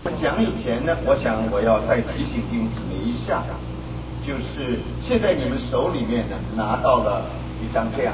讲以前呢，我想我要再提醒弟兄姊妹一下，就是现在你们手里面呢拿到了一张这样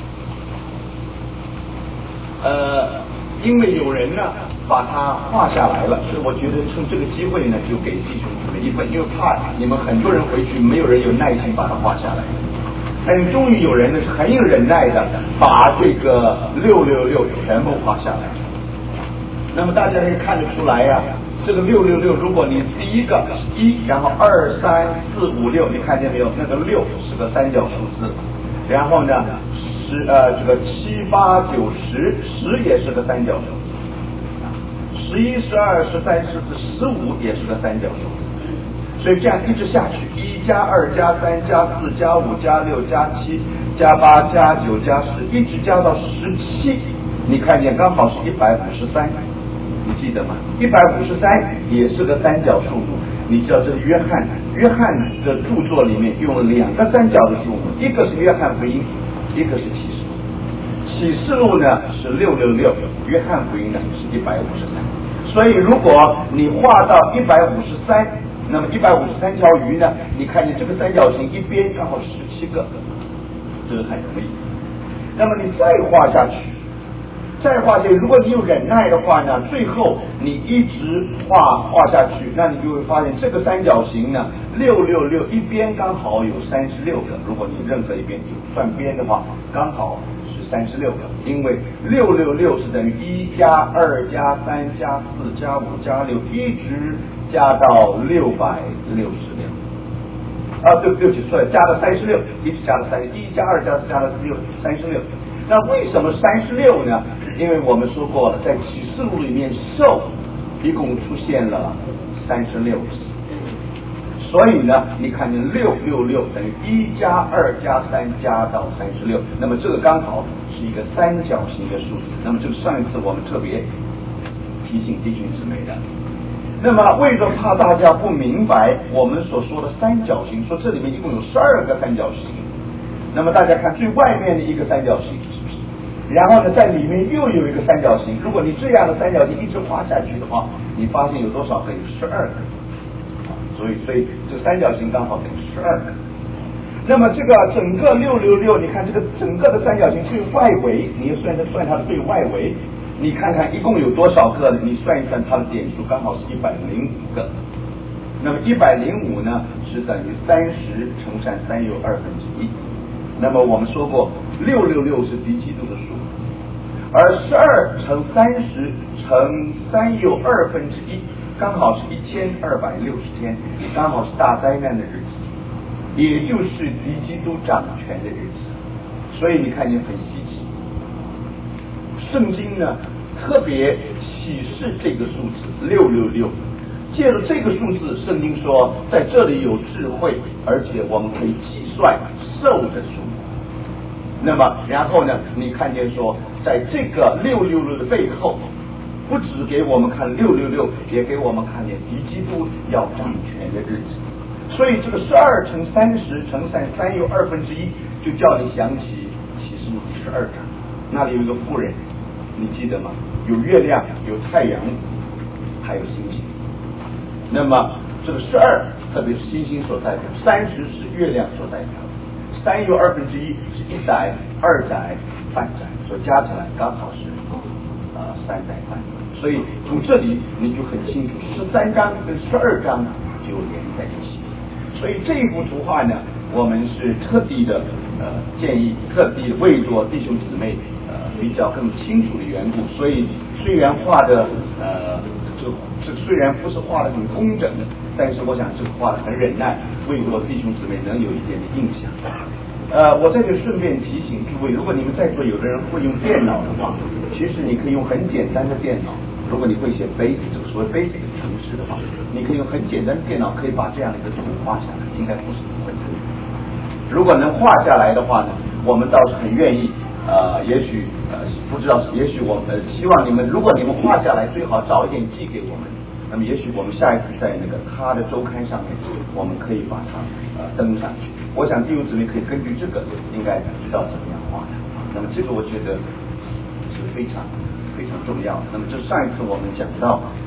的，因为有人呢把它画下来了，所以我觉得趁这个机会呢，就给弟兄姊妹一份，因为怕你们很多人回去没有人有耐心把它画下来。但终于有人呢是很有忍耐的，把这个666全部画下来。那么大家可以看得出来呀，这个666，如果你第一个1，然后2、3、4、5、6，你看见没有？那个6是个三角数字，然后呢这个7、8、9、10也是个三角数字，11、12、13、14、15也是个三角数字。所以这样一直下去，1加2加3加4加5加6加7加8加9加10，一直加到17，你看见刚好是153，你记得吗？153也是个三角数目。你知道这是约翰的著作里面用了2个三角的数目，一个是约翰福音，一个是启示录。启示录呢是666，约翰福音呢是153。所以如果你画到153，那么153条鱼呢，你看见这个三角形一边刚好17个，这个很容易。那么你再画下去，如果你有忍耐的话呢，最后你一直画下去，那你就会发现这个三角形呢，666一边刚好有36个，如果你任何一边有算边的话，刚好是36个，因为666是等于1加2加3加4加5加6，一直加到666。对不起，错了，加到36，一直加到31加2加4加到36。那为什么36呢？因为我们说过了，在启示录里面兽一共出现了36次，所以呢，你看见666等于1加2加3加到36，那么这个刚好是一个三角形的数字。那么这个上一次我们特别提醒弟兄姊妹的。那么为了怕大家不明白我们所说的三角形，说这里面一共有12个三角形，那么大家看最外面的一个三角形，是不是？然后呢，在里面又有一个三角形。如果你这样的三角形一直画下去的话，你发现有多少个？有12个。所以这个三角形刚好等于12个。那么这个整个666，你看这个整个的三角形最外围，你算它的最外围，你看看一共有多少个？你算一算它的点数，刚好是105个。那么105呢，是等于30乘上3又1/2。那么我们说过，666是敌基督的数，而12乘30乘3又1/2，刚好是1260天，刚好是大灾难的日子，也就是敌基督掌权的日子。所以你看见很稀奇，圣经呢特别启示这个数字666，借着这个数字，圣经说在这里有智慧，而且我们可以计算兽的数目。那么然后呢，你看见说在这个666的背后，不只给我们看666，也给我们看见敌基督要掌权的日子。所以这个12乘30乘上3又1/2，就叫你想起启示录第12章，那里有一个妇人，你记得吗？有月亮，有太阳，还有星星。那么这个12，特别是星星所代表，30是月亮所代表，3又1/2是1载、2载、半载，所以加起来刚好是3载半。所以从这里你就很清楚，13章跟12章就连在一起。所以这一幅图画呢，我们是特地的建议，特地为着弟兄姊妹比较更清楚的缘故，所以虽然画的这虽然不是画的很工整的，但是我想这个画的很忍耐，为着弟兄姊妹能有一点的印象。我在这顺便提醒诸位，如果你们在座有的人会用电脑的话，其实你可以用很简单的电脑。如果你会写这个所谓 basic 程式的话，你可以用很简单的电脑可以把这样的一个图画下来，应该不是很困难。如果能画下来的话呢，我们倒是很愿意。也许不知道，也许我们希望你们，如果你们画下来，最好早一点寄给我们。那么也许我们下一次在那个他的周刊上面，我们可以把它登上去。我想弟兄姊妹可以根据这个，应该知道怎么样画的。那么这个我觉得是非常非常重要的。那么这上一次我们讲到这个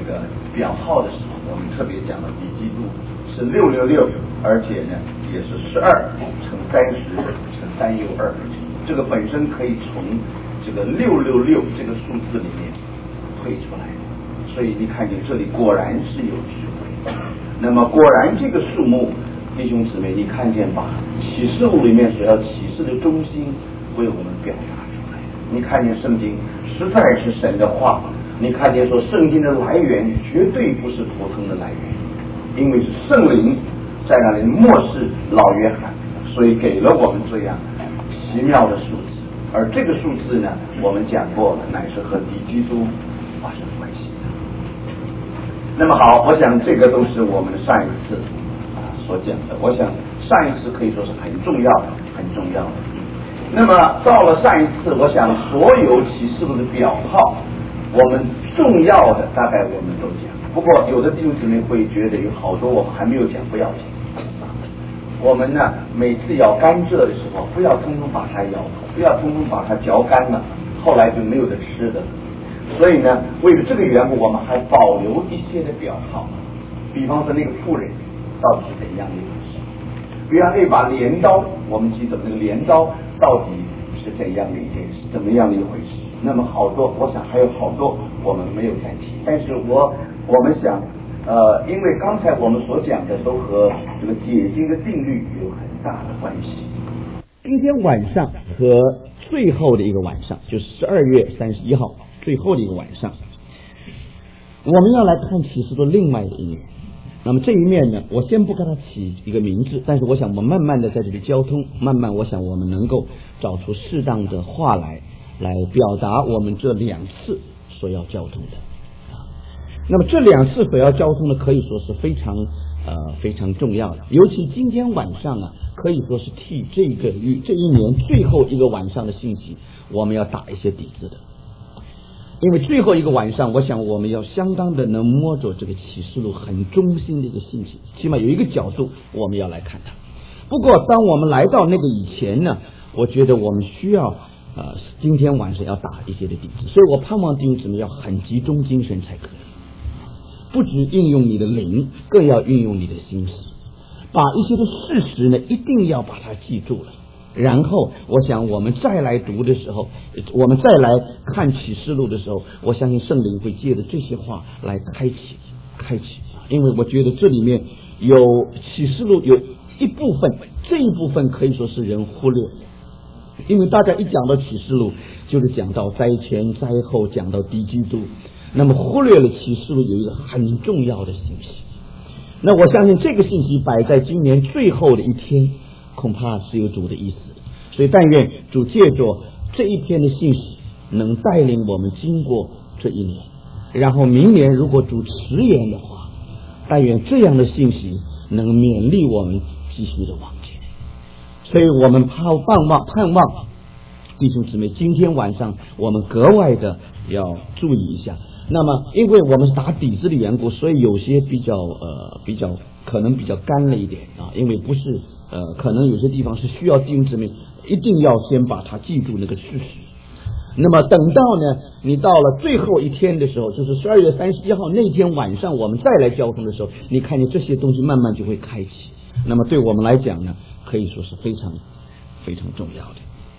个表号的时候，我们特别讲了底基度是666，而且呢也是12乘30乘3又2，这个本身可以从这个666这个数字里面推出来的，所以你看见这里果然是有智慧。那么果然这个数目，弟兄姊妹，你看见把启示录里面所要启示的中心为我们表达出来。你看见圣经实在是神的话，你看见说圣经的来源绝对不是普通的来源，因为是圣灵在那里漠视老约翰，所以给了我们这样奇妙的数字。而这个数字呢，我们讲过了，乃是和敌基督发生关系的。那么好，我想这个都是我们上一次所讲的，我想上一次可以说是很重要的，很重要的。那么到了上一次，我想所有启示录的表号，我们重要的大概我们都讲。不过有的弟兄姊妹会觉得有好多我们还没有讲，不要紧。我们呢，每次咬甘蔗的时候，不要通通把它咬，不要通通把它嚼干了，后来就没有得吃的。所以呢，为了这个缘故，我们还保留一些的表号，比方说那个妇人到底是怎样的一回事？比方那把镰刀，我们记得那个镰刀到底是怎样的一件事，怎么样的一回事？那么好多，我想还有好多我们没有再提，但是我们想。因为刚才我们所讲的都和这个解经的定律有很大的关系。 今天晚上和最后的一个晚上，就是12月31号最后的一个晚上，我们要来看启示录另外一面。那么这一面呢，我先不给它起一个名字，但是我想我们慢慢的在这里交通，慢慢我想我们能够找出适当的话来表达我们这2次所要交通的。那么这2次所要交通的可以说是非常重要的，尤其今天晚上可以说是替这一年最后一个晚上的信息，我们要打一些底子的。因为最后一个晚上，我想我们要相当的能摸着这个启示录很中心的一个信息，起码有一个角度我们要来看它。不过当我们来到那个以前呢，我觉得我们需要今天晚上要打一些的底子，所以我盼望弟兄姊妹要很集中精神才可以。不只运用你的灵，更要运用你的心思，把一些的事实呢一定要把它记住了。然后我想我们再来读的时候，我们再来看启示录的时候，我相信圣灵会借着这些话来开启。因为我觉得这里面有启示录有一部分，这一部分可以说是人忽略的。因为大家一讲到启示录，就是讲到灾前灾后，讲到敌基督，那么忽略了启示录有一个很重要的信息。那我相信这个信息摆在今年最后的一天，恐怕是有主的意思。所以但愿主借着这一篇的信息，能带领我们经过这一年，然后明年如果主迟延的话，但愿这样的信息能勉励我们继续的往前。所以我们盼望弟兄姊妹，今天晚上我们格外的要注意一下。那么因为我们是打底子的缘故，所以有些比较可能比较干了一点因为不是可能有些地方是需要弟兄姊妹一定要先把它记住那个事实。那么等到呢你到了最后一天的时候，就是12月31号那天晚上，我们再来交通的时候，你看见这些东西慢慢就会开启。那么对我们来讲呢，可以说是非常非常重要的。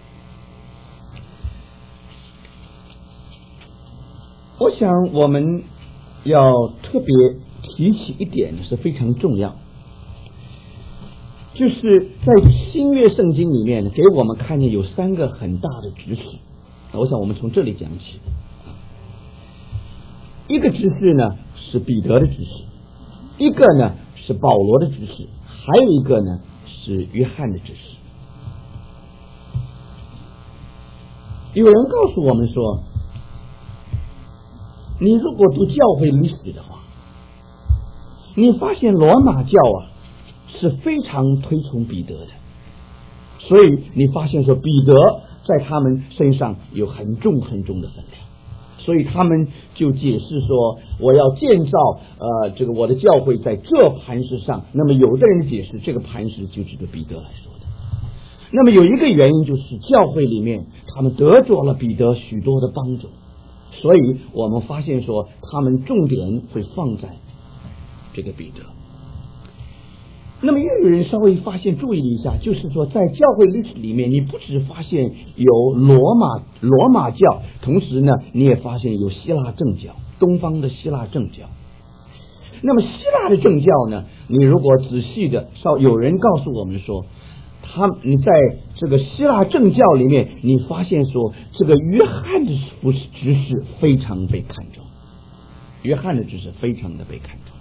我想我们要特别提起一点是非常重要，就是在新约圣经里面给我们看见有3个很大的指示。我想我们从这里讲起。一个指示呢是彼得的指示，一个呢是保罗的指示，还有一个呢是约翰的指示。有人告诉我们说，你如果读教会历史的话，你发现罗马教是非常推崇彼得的，所以你发现说彼得在他们身上有很重很重的分量，所以他们就解释说，我要建造这个我的教会在这磐石上。那么有的人解释这个磐石就指着彼得来说的。那么有一个原因就是教会里面他们得着了彼得许多的帮助， 所以我们发现说他们重点会放在这个彼得。那么又有人稍微发现注意一下，就是说在教会历史里面，你不只发现有罗马教，同时呢你也发现有希腊正教，东方的希腊正教。那么希腊的正教呢，你如果仔细的有人告诉我们说，你在这个希腊正教里面，你发现说这个约翰的执事非常被看重，约翰的执事非常的被看重。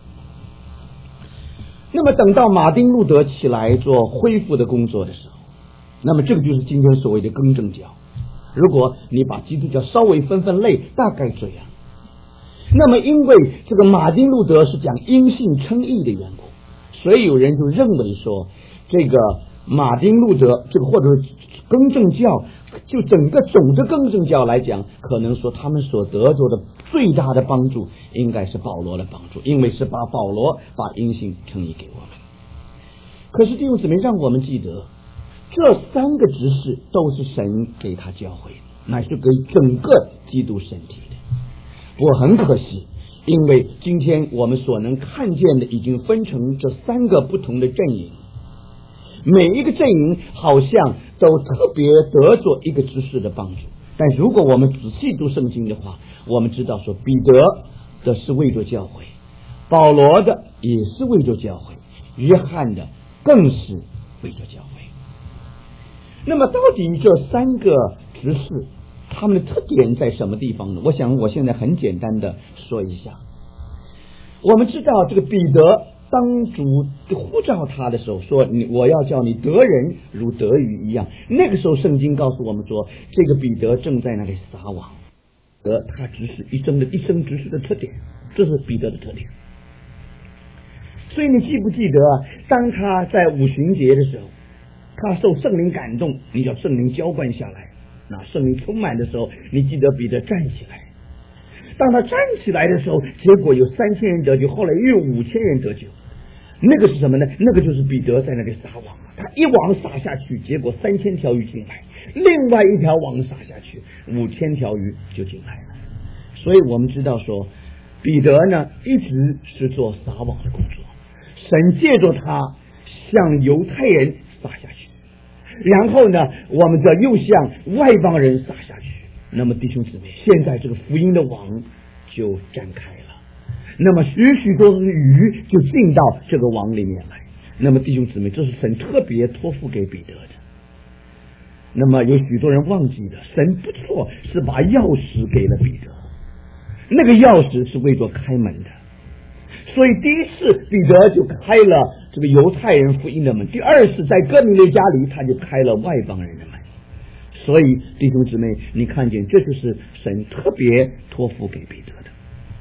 那么等到马丁路德起来做恢复的工作的时候，那么这个就是今天所谓的更正教。如果你把基督教稍微分类，大概这样。那么因为这个马丁路德是讲因信称义的缘故，所以有人就认为说，这个马丁路德这个或者更正教，就整个总的更正教来讲，可能说他们所得着的最大的帮助应该是保罗的帮助，因为是保罗把因信称义给我们。可是弟兄姊妹，让我们记得这三个执事都是神给他教会，乃是给整个基督身体的。不过很可惜，因为今天我们所能看见的已经分成这三个不同的阵营，每一个阵营好像都特别得着一个执事的帮助。但如果我们仔细读圣经的话，我们知道说彼得的是为着教会，保罗的也是为着教会，约翰的更是为着教会。那么到底这三个执事他们的特点在什么地方呢？我想我现在很简单的说一下。我们知道这个彼得当主呼召他的时候说，我要叫你得人如得鱼一样。那个时候圣经告诉我们说，这个彼得正在那里撒网，他执事一生执事的特点，这是彼得的特点。所以你记不记得当他在五旬节的时候，他受圣灵感动，你叫圣灵浇灌下来，那圣灵充满的时候，你记得彼得站起来。当他站起来的时候，结果有3000人得救，后来又有5000人得救。那个是什么呢？那个就是彼得在那里撒网，他一网撒下去，结果3000条鱼进来，另外一条网撒下去，5000条鱼就进来了。所以我们知道说，彼得呢一直是做撒网的工作，神借着他向犹太人撒下去，然后呢我们这又向外邦人撒下去。那么弟兄姊妹，现在这个福音的网就展开了，那么许许多多的鱼就进到这个网里面来。那么弟兄姊妹，这是神特别托付给彼得的。那么有许多人忘记了，神不错是把钥匙给了彼得，那个钥匙是为着开门的。所以第一次彼得就开了这个犹太人福音的门，第二次在哥尼流家里他就开了外邦人的门。所以弟兄姊妹，你看见这就是神特别托付给彼得的。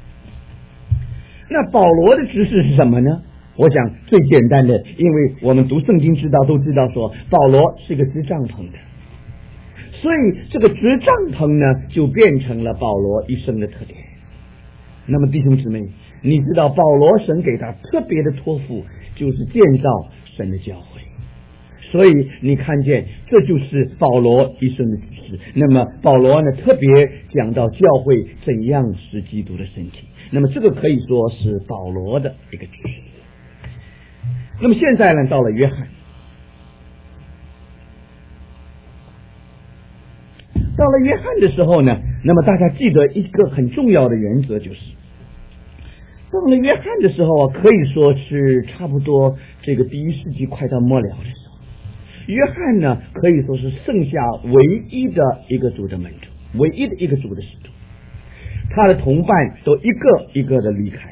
那保罗的执事是什么呢？我想最简单的，因为我们读圣经都知道说保罗是一个织帐篷的，所以这个织帐篷呢就变成了保罗一生的特点。那么弟兄姊妹，你知道保罗神给他特别的托付就是建造神的教会，所以你看见这就是保罗一生的指示。那么保罗呢特别讲到教会怎样是基督的身体，那么这个可以说是保罗的一个指示。那么现在呢到了约翰，到了约翰的时候呢，那么大家记得一个很重要的原则，就是到了约翰的时候可以说是差不多这个第1世纪快到末了的时候，约翰呢可以说是剩下唯一的一个主的门徒，唯一的一个主的使徒，他的同伴都一个一个的离开了。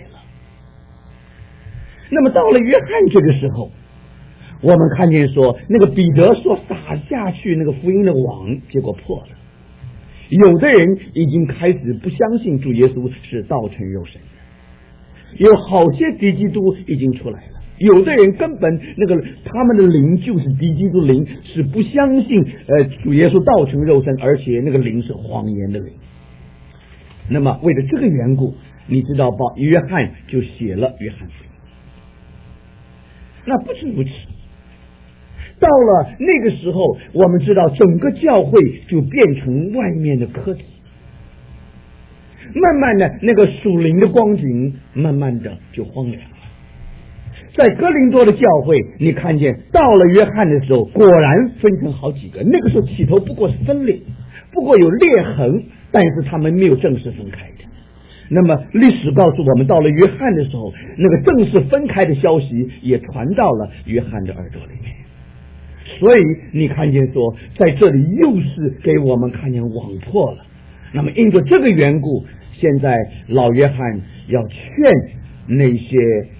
那么到了约翰这个时候，我们看见说那个彼得所撒下去那个福音的网结果破了，有的人已经开始不相信主耶稣是道成肉身的，有好些敌基督已经出来了，有的人根本他们的灵就是敌基督灵，是不相信主耶稣道成肉身，而且那个灵是谎言的灵。那么为了这个缘故，你知道约翰就写了约翰福音。那不止如此，到了那个时候，我们知道整个教会就变成外面的科技。 慢慢的那个属灵的光景慢慢的就荒凉了。在哥林多的教会，你看见到了约翰的时候，果然分成好几个。那个时候起头不过是分裂，不过有裂痕，但是他们没有正式分开的。那么历史告诉我们，到了约翰的时候，那个正式分开的消息也传到了约翰的耳朵里面。所以你看见说，在这里又是给我们看见网破了。那么因着这个缘故，现在老约翰要劝那些，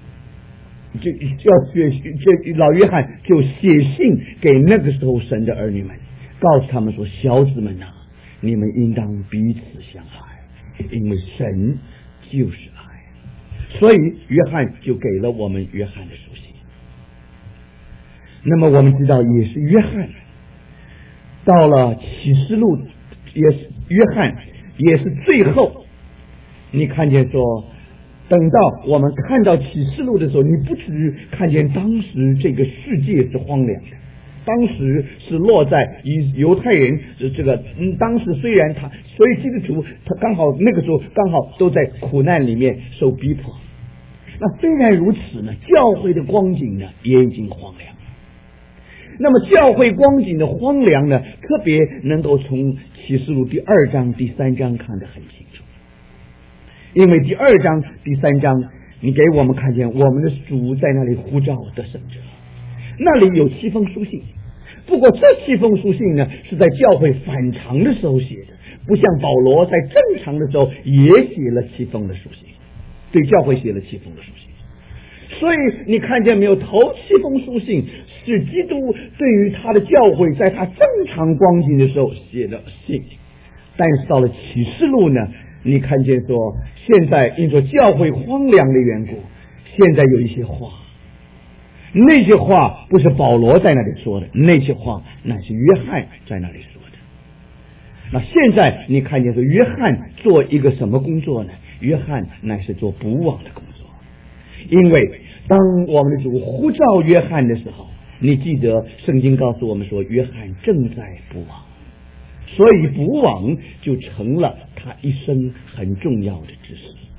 老约翰就写信给那个时候神的儿女们，告诉他们说：小子们啊，你们应当彼此相爱，因为神就是爱。所以约翰就给了我们约翰的书信。那么我们知道，也是约翰到了启示录，也是约翰也是最后，你看见说，等到我们看到启示录的时候，你不只看见当时这个世界是荒凉的，当时是落在犹太人当时虽然所以基督徒他刚好那个时候刚好都在苦难里面受逼迫。那虽然如此呢，教会的光景呢也已经荒凉。那么教会光景的荒凉呢，特别能够从启示录第2章第3章看得很清楚。因为第2章第3章你给我们看见我们的主在那里呼召得胜者，那里有7封书信。不过这7封书信呢，是在教会反常的时候写的，不像保罗在正常的时候也写了7封的书信，对教会写了7封的书信。所以你看见没有，头7封书信是基督对于他的教会在他正常光景的时候写的信。但是到了启示录呢，你看见说，现在因着教会荒凉的缘故，现在有一些话，那些话不是保罗在那里说的，那些话乃是约翰在那里说的。那现在你看见说，约翰做一个什么工作呢？约翰乃是做补网的工作。因为当我们的主呼召约翰的时候，你记得圣经告诉我们说，约翰正在补网，所以补网就成了他一生很重要的知识。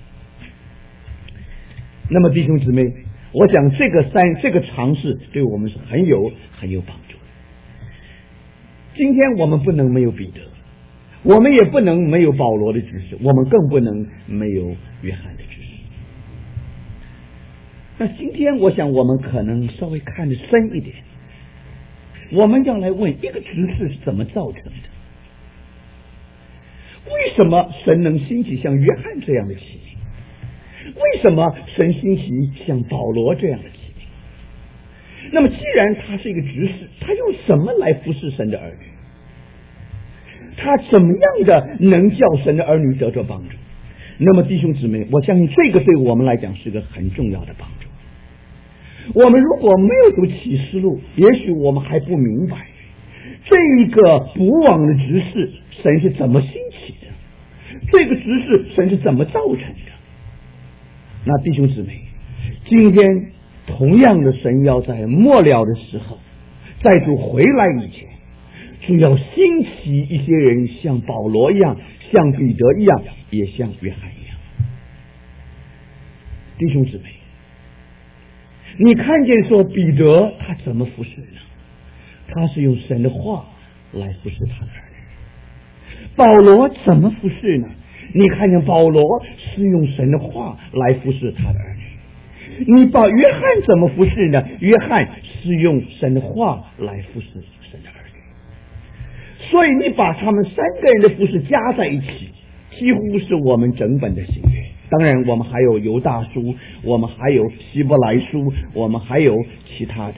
那么弟兄姊妹，我想这个尝试对我们是很有帮助的。今天我们不能没有彼得，我们也不能没有保罗的知识，我们更不能没有约翰的知识。那今天我想我们可能稍微看得深一点，我们要来问一个知识是怎么造成的？为什么神能兴起像约翰这样的启明？为什么神兴起像保罗这样的启明？那么既然他是一个执事，他用什么来服侍神的儿女？他怎么样的能叫神的儿女得着帮助？那么弟兄姊妹，我相信这个对我们来讲是个很重要的帮助。我们如果没有读启示录，也许我们还不明白这一个补网的执事神是怎么兴起的，这个执事神是怎么造成的。那弟兄姊妹，今天同样的，神要在末了的时候，在主回来以前，主要兴起一些人，像保罗一样，像彼得一样，也像约翰一样。弟兄姊妹，你看见说彼得他怎么服侍呢？他是用神的话来服侍他的儿女。保罗怎么服侍呢？你看见保罗是用神的话来服侍他的儿女。你把约翰怎么服侍呢？约翰是用神的话来服侍神的儿女。所以你把他们3个人的服侍加在一起，几乎是我们整本的新约。当然我们还有犹大书，我们还有希伯来书，我们还有其他的。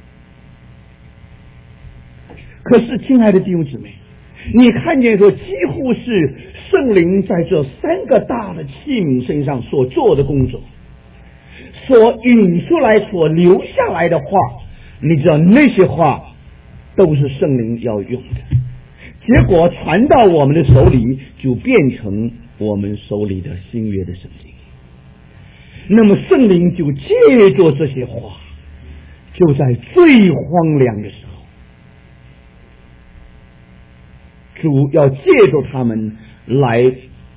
可是亲爱的弟兄姊妹，你看见说几乎是圣灵在这3个大的器皿身上所做的工作，所引出来所留下来的话，你知道那些话都是圣灵要用的，结果传到我们的手里，就变成我们手里的新约的圣经。那么圣灵就借着这些话，就在最荒凉的时候，主要借着他们来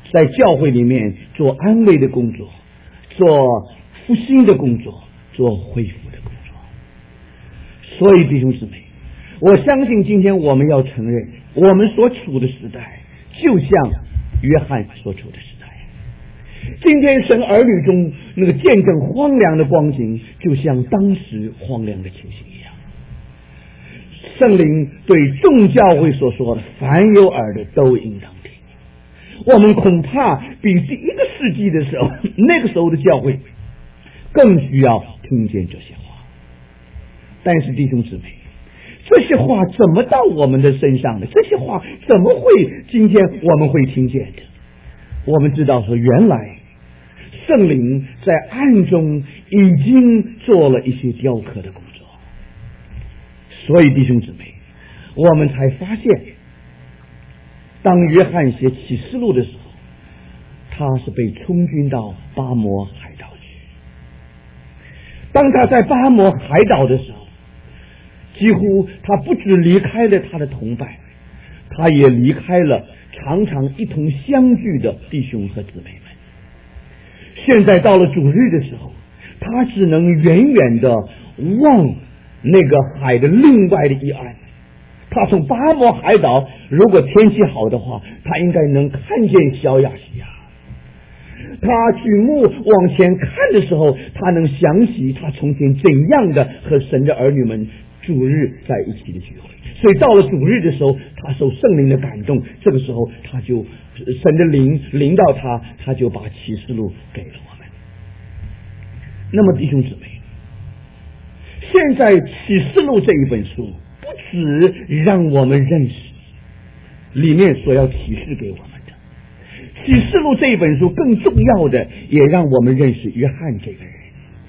在教会里面做安慰的工作，做复兴的工作，做恢复的工作。所以弟兄姊妹，我相信今天我们要承认，我们所处的时代就像约翰所处的时代。今天神儿女中那个见证荒凉的光景，就像当时荒凉的情形一样。圣灵对众教会所说的，凡有耳的都应当听。我们恐怕比第一个世纪的时候，那个时候的教会更需要听见这些话。但是弟兄姊妹，这些话怎么到我们的身上的？这些话怎么会今天我们会听见的？我们知道说，原来圣灵在暗中已经做了一些雕刻的工作。所以弟兄姊妹，我们才发现，当约翰写启示录的时候，他是被充军到巴摩海岛去。当他在巴摩海岛的时候，几乎他不只离开了他的同伴，他也离开了常常一同相聚的弟兄和姊妹们。现在到了主日的时候，他只能远远的望那个海的另外的一岸。他从巴摩海岛，如果天气好的话，他应该能看见小亚细亚。他举目往前看的时候，他能想起他从前怎样的和神的儿女们主日在一起的聚会。所以到了主日的时候，他受圣灵的感动，这个时候他就神的灵临到他，他就把启示录给了我们。那么弟兄姊妹，现在启示录这一本书不只让我们认识里面所要启示给我们的，启示录这一本书更重要的也让我们认识约翰这个人。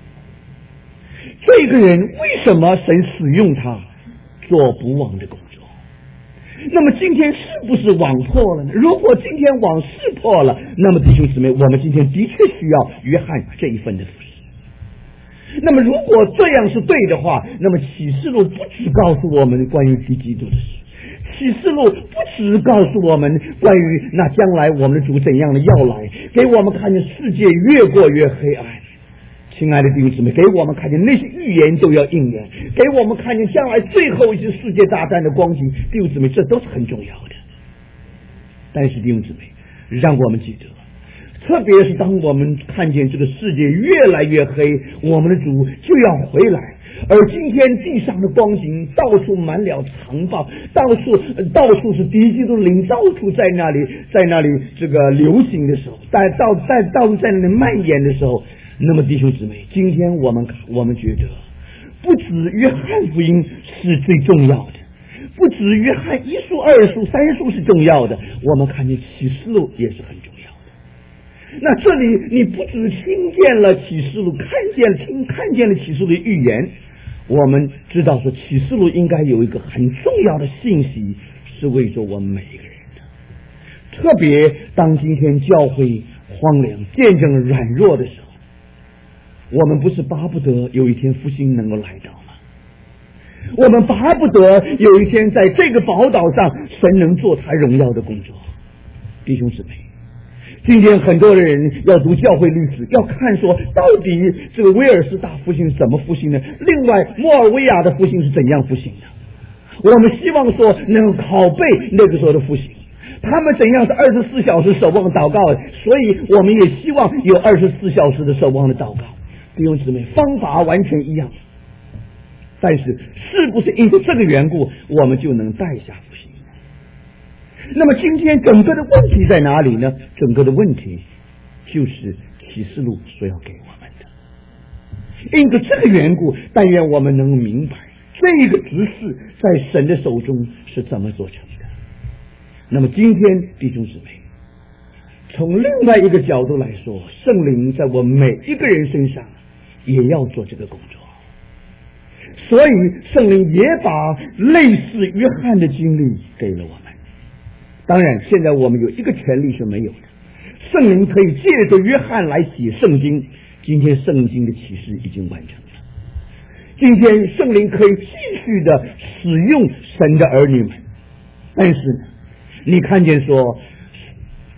这个人为什么神使用他做不忘的工作？那么今天是不是网破了呢？如果今天网是破了，那么弟兄姊妹，我们今天的确需要约翰这一份的服侍。那么如果这样是对的话，那么启示录不只告诉我们关于敌基督的事，启示录不只告诉我们关于那将来我们的主怎样的要来，给我们看见世界越过越黑暗。亲爱的弟兄姊妹，给我们看见那些预言都要应验，给我们看见将来最后一次世界大战的光景。弟兄姊妹，这都是很重要的。但是弟兄姊妹，让我们记得，特别是当我们看见这个世界越来越黑，我们的主就要回来，而今天地上的光景到处满了残暴，到处是敌基督灵，到处在那里这个流行的时候，到处在那里蔓延的时候，那么弟兄姊妹，今天我们觉得不止约翰福音是最重要的，不止约翰一书、二书、三书是重要的，我们看见启示录也是很重要的。那这里你不只听见了启示录，看见了启示录的预言，我们知道说启示录应该有一个很重要的信息，是为着我们每一个人的。特别当今天教会荒凉、见证软弱的时候，我们不是巴不得有一天复兴能够来到吗？我们巴不得有一天在这个宝岛上，神能做他荣耀的工作。弟兄姊妹，今天很多的人要读教会历史，要看说到底这个威尔士大复兴是怎么复兴的，另外摩尔维亚的复兴是怎样复兴的。我们希望说能拷贝那个时候的复兴，他们怎样是24小时守望祷告，所以我们也希望有24小时的守望的祷告。弟兄姊妹，方法完全一样，但是是不是因为这个缘故我们就能带下复兴？那么今天整个的问题在哪里呢？整个的问题就是启示录所要给我们的。因着这个缘故，但愿我们能明白这个执事在神的手中是怎么做成的。那么今天弟兄姊妹，从另外一个角度来说，圣灵在我们每一个人身上也要做这个工作，所以圣灵也把类似约翰的经历给了我们。当然现在我们有一个权利是没有的，圣灵可以借着约翰来写圣经，今天圣经的启示已经完成了，今天圣灵可以继续的使用神的儿女们。但是呢，你看见说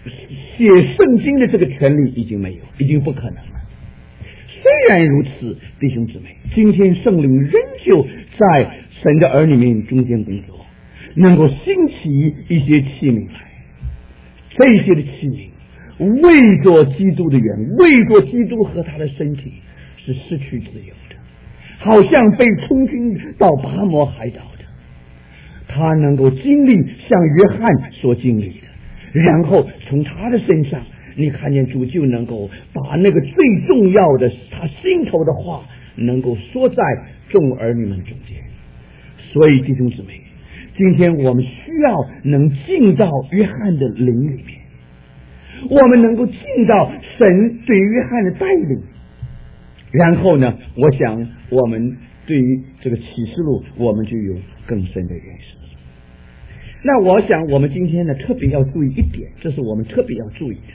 写圣经的这个权利已经没有，已经不可能了。虽然如此，弟兄姊妹，今天圣灵仍旧在神的儿女们中间工作，能够兴起一些器皿来，这些的器皿为着基督的缘，为着基督和他的身体是失去自由的，好像被充军到拔摩海岛的，他能够经历像约翰所经历的，然后从他的身上你看见主就能够把那个最重要的他心头的话能够说在众儿女们中间。所以弟兄姊妹，今天我们需要能进到约翰的灵里面，我们能够进到神对约翰的带领，然后呢，我想我们对于这个启示录我们就有更深的认识。那我想我们今天呢特别要注意一点，这是我们特别要注意的，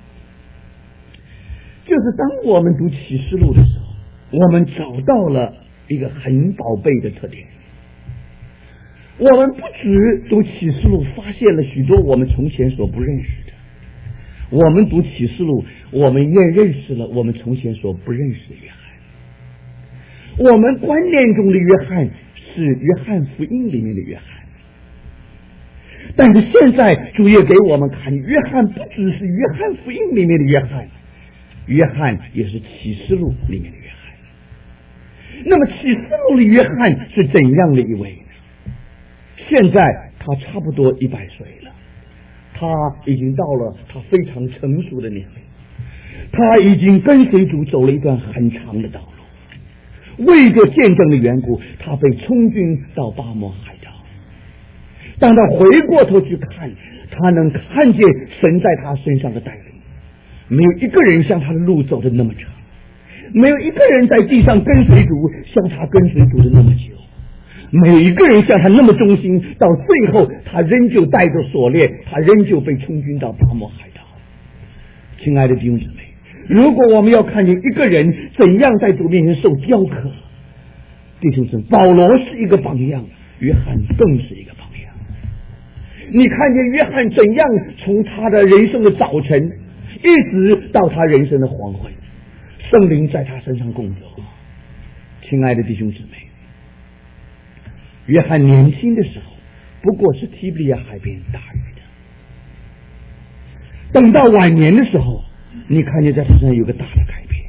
就是当我们读启示录的时候，我们找到了一个很宝贝的特点。我们不只读启示录发现了许多我们从前所不认识的，我们读启示录我们也认识了我们从前所不认识的约翰。我们观念中的约翰是约翰福音里面的约翰，但是现在主也给我们看，约翰不只是约翰福音里面的约翰，约翰也是启示录里面的约翰。那么启示录的约翰是怎样的一位呢？现在他差不多100岁了，他已经到了他非常成熟的年龄，他已经跟随主走了一段很长的道路，为着见证的缘故，他被充军到拔摩海岛。当他回过头去看，他能看见神在他身上的带领。没有一个人像他的路走的那么长，没有一个人在地上跟随主像他跟随主的那么久，没有一个人像他那么忠心，到最后他仍旧带着锁链，他仍旧被充军到拔摩海岛。亲爱的弟兄姊妹，如果我们要看见一个人怎样在主面前受雕刻，弟兄姊妹，保罗是一个榜样，约翰更是一个榜样。你看见约翰怎样从他的人生的早晨一直到他人生的黄昏，圣灵在他身上工作。亲爱的弟兄姊妹，约翰年轻的时候不过是提比利亚海边打鱼的，等到晚年的时候，你看见在他身上有个大的改变。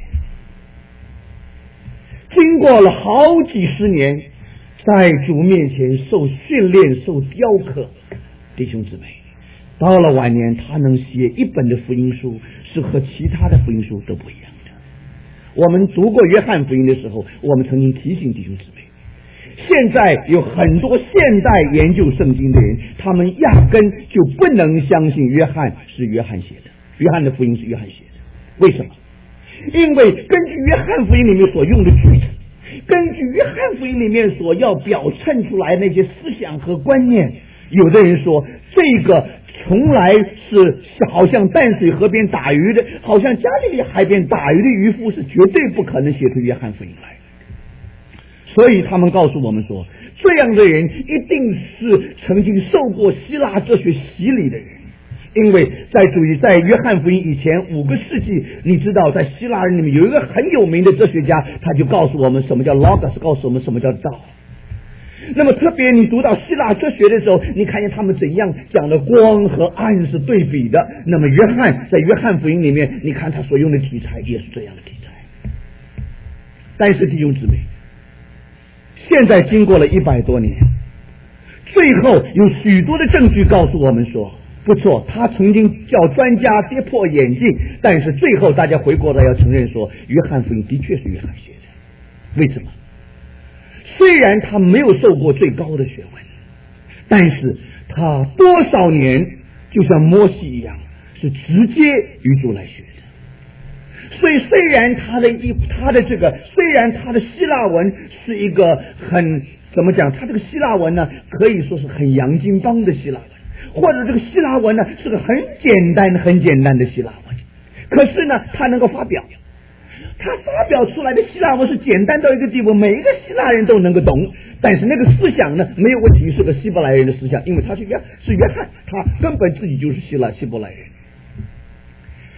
经过了好几十年在主面前受训练受雕刻，弟兄姊妹，到了晚年他能写一本的福音书，是和其他的福音书都不一样的。我们读过约翰福音的时候，我们曾经提醒弟兄姊妹，现在有很多现代研究圣经的人，他们压根就不能相信约翰是约翰写的，约翰的福音是约翰写的。为什么？因为根据约翰福音里面所用的句子，根据约翰福音里面所要表衬出来那些思想和观念，有的人说这个从来是好像淡水河边打鱼的，好像加利利海边打鱼的渔夫是绝对不可能写出约翰福音来。所以他们告诉我们说，这样的人一定是曾经受过希腊哲学洗礼的人。因为在约翰福音以前5个世纪，你知道在希腊人里面有一个很有名的哲学家，他就告诉我们什么叫 logos， 告诉我们什么叫道。那么特别你读到希腊哲学的时候，你看见他们怎样讲的光和暗是对比的。那么约翰在约翰福音里面，你看他所用的题材也是这样的题材。但是弟兄姊妹，现在经过了100多年，最后有许多的证据告诉我们说，不错，他曾经叫专家跌破眼镜，但是最后大家回过来要承认说，约翰福音的确是约翰写的。为什么？虽然他没有受过最高的学问，但是他多少年就像摩西一样，是直接与主来学的。所以虽然他的希腊文是一个很怎么讲，他这个希腊文呢可以说是很洋泾浜的希腊文，或者这个希腊文呢是个很简单的希腊文，可是呢他能够发表，他发表出来的希腊文是简单到一个地步，每一个希腊人都能够懂，但是那个思想呢没有问题，是个希伯来人的思想，因为他是约翰，他根本自己就是希伯来人。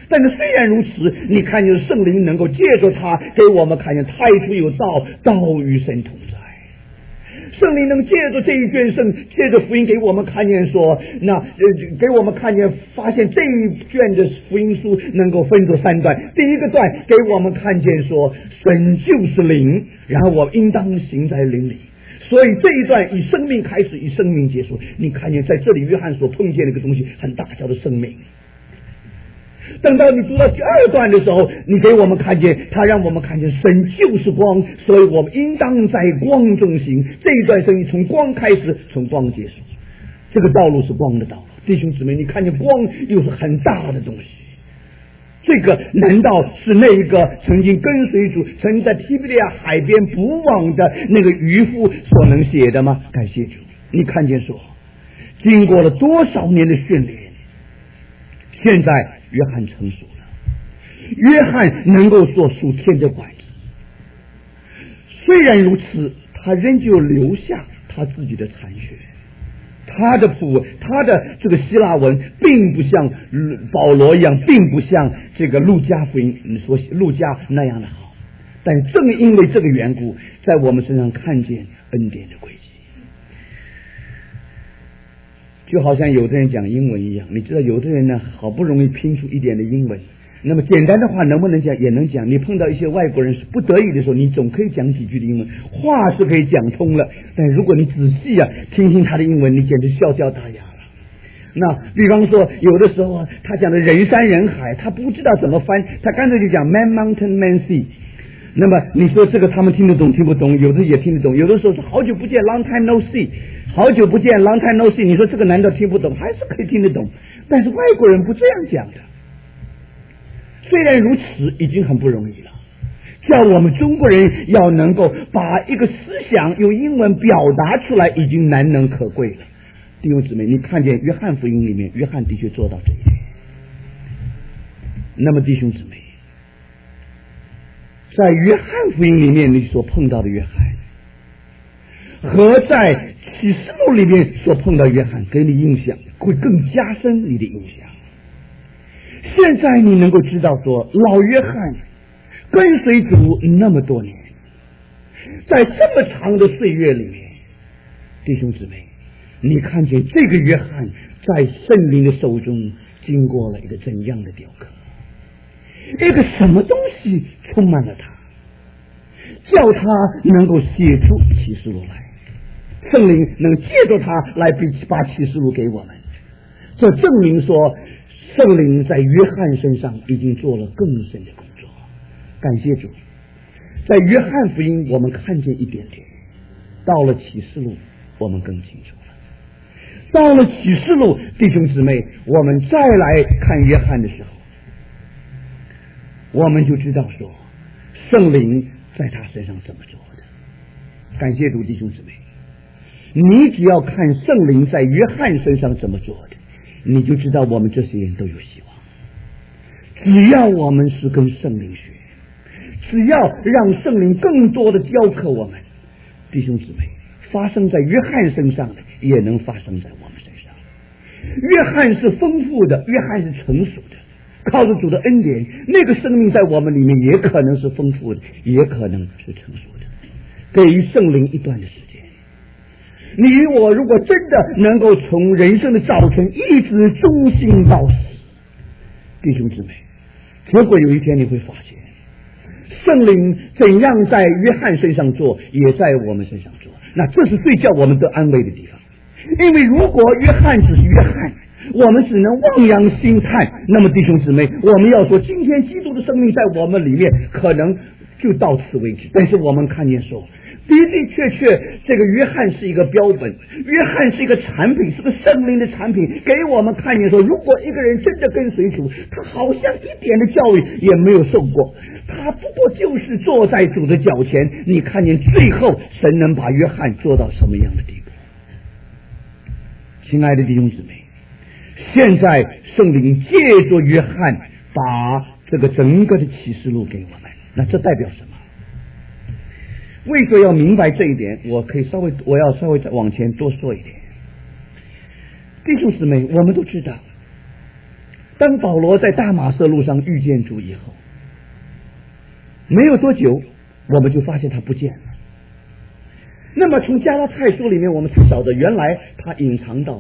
但是虽然如此，你看见圣灵能够借着他给我们看见太初有道，道与神同在。圣灵能借着这一卷圣，借着福音给我们看见说，给我们看见发现这一卷的福音书能够分作3段。第一个段给我们看见说，神就是灵，然后我应当行在灵里。所以这一段以生命开始，以生命结束。你看见在这里约翰所碰见的一个东西很大，叫做生命。等到你读到第2段的时候，你给我们看见，他让我们看见神就是光，所以我们应当在光中行。这一段生意从光开始，从光结束。这个道路是光的道路。弟兄姊妹，你看见光又是很大的东西。这个难道是那一个曾经跟随主，曾经在提比利亚海边捕网的那个渔夫所能写的吗？感谢主，你看见说，经过了多少年的训练，现在约翰成熟了，约翰能够做属天的管子。虽然如此，他仍旧留下他自己的残血。他的这个希腊文并不像保罗一样，并不像这个路加福音说路加那样的好，但正因为这个缘故，在我们身上看见恩典的轨迹。就好像有的人讲英文一样，你知道有的人呢，好不容易拼出一点的英文，那么简单的话能不能讲？也能讲。你碰到一些外国人是不得已的时候，你总可以讲几句的英文，话是可以讲通了，但如果你仔细听听他的英文，你简直笑掉大牙了。那比方说有的时候他讲的人山人海，他不知道怎么翻，他干脆就讲 man mountain man sea。那么你说这个他们听得懂听不懂？有的也听得懂，有的时候是好久不见 long time no see， 好久不见 long time no see， 你说这个难道听不懂？还是可以听得懂，但是外国人不这样讲的。虽然如此，已经很不容易了，叫我们中国人要能够把一个思想用英文表达出来，已经难能可贵了。弟兄姊妹，你看见约翰福音里面，约翰的确做到这一点。那么弟兄姊妹，在约翰福音里面你所碰到的约翰，和在启示录里面所碰到约翰，给你印象会更加深你的印象。现在你能够知道说，老约翰跟随主那么多年，在这么长的岁月里面，弟兄姊妹，你看见这个约翰在圣灵的手中经过了一个怎样的雕刻，一个什么东西充满了他，叫他能够写出启示录来。圣灵能借着他来把启示录给我们，这证明说圣灵在约翰身上已经做了更深的工作。感谢主，在约翰福音我们看见一点点，到了启示录我们更清楚了。到了启示录，弟兄姊妹，我们再来看约翰的时候，我们就知道说圣灵在他身上怎么做的。感谢主，弟兄姊妹，你只要看圣灵在约翰身上怎么做的，你就知道我们这些人都有希望。只要我们是跟圣灵学，只要让圣灵更多的雕刻我们，弟兄姊妹，发生在约翰身上的也能发生在我们身上。约翰是丰富的，约翰是成熟的，靠着主的恩典，那个生命在我们里面也可能是丰富的，也可能是成熟的。给予圣灵一段的时间，你与我如果真的能够从人生的早晨一直忠心到死，弟兄姊妹，结果有一天你会发现圣灵怎样在约翰身上做，也在我们身上做。那这是最叫我们得安慰的地方。因为如果约翰只是约翰，我们只能望洋兴叹，那么弟兄姊妹，我们要说今天基督的生命在我们里面可能就到此为止。但是我们看见说，的的确确这个约翰是一个标本，约翰是一个产品，是个圣灵的产品，给我们看见说，如果一个人真的跟随主，他好像一点的教育也没有受过，他不过就是坐在主的脚前。你看见最后神能把约翰做到什么样的地步？亲爱的弟兄姊妹，现在圣灵借着约翰把这个整个的启示录给我们，那这代表什么？为什么要明白这一点？我要稍微再往前多说一点。弟兄姊妹，我们都知道， 当保罗在大马色路上遇见主以后，没有多久我们就发现他不见了。那么从加拉太书里面我们才晓得，原来他隐藏到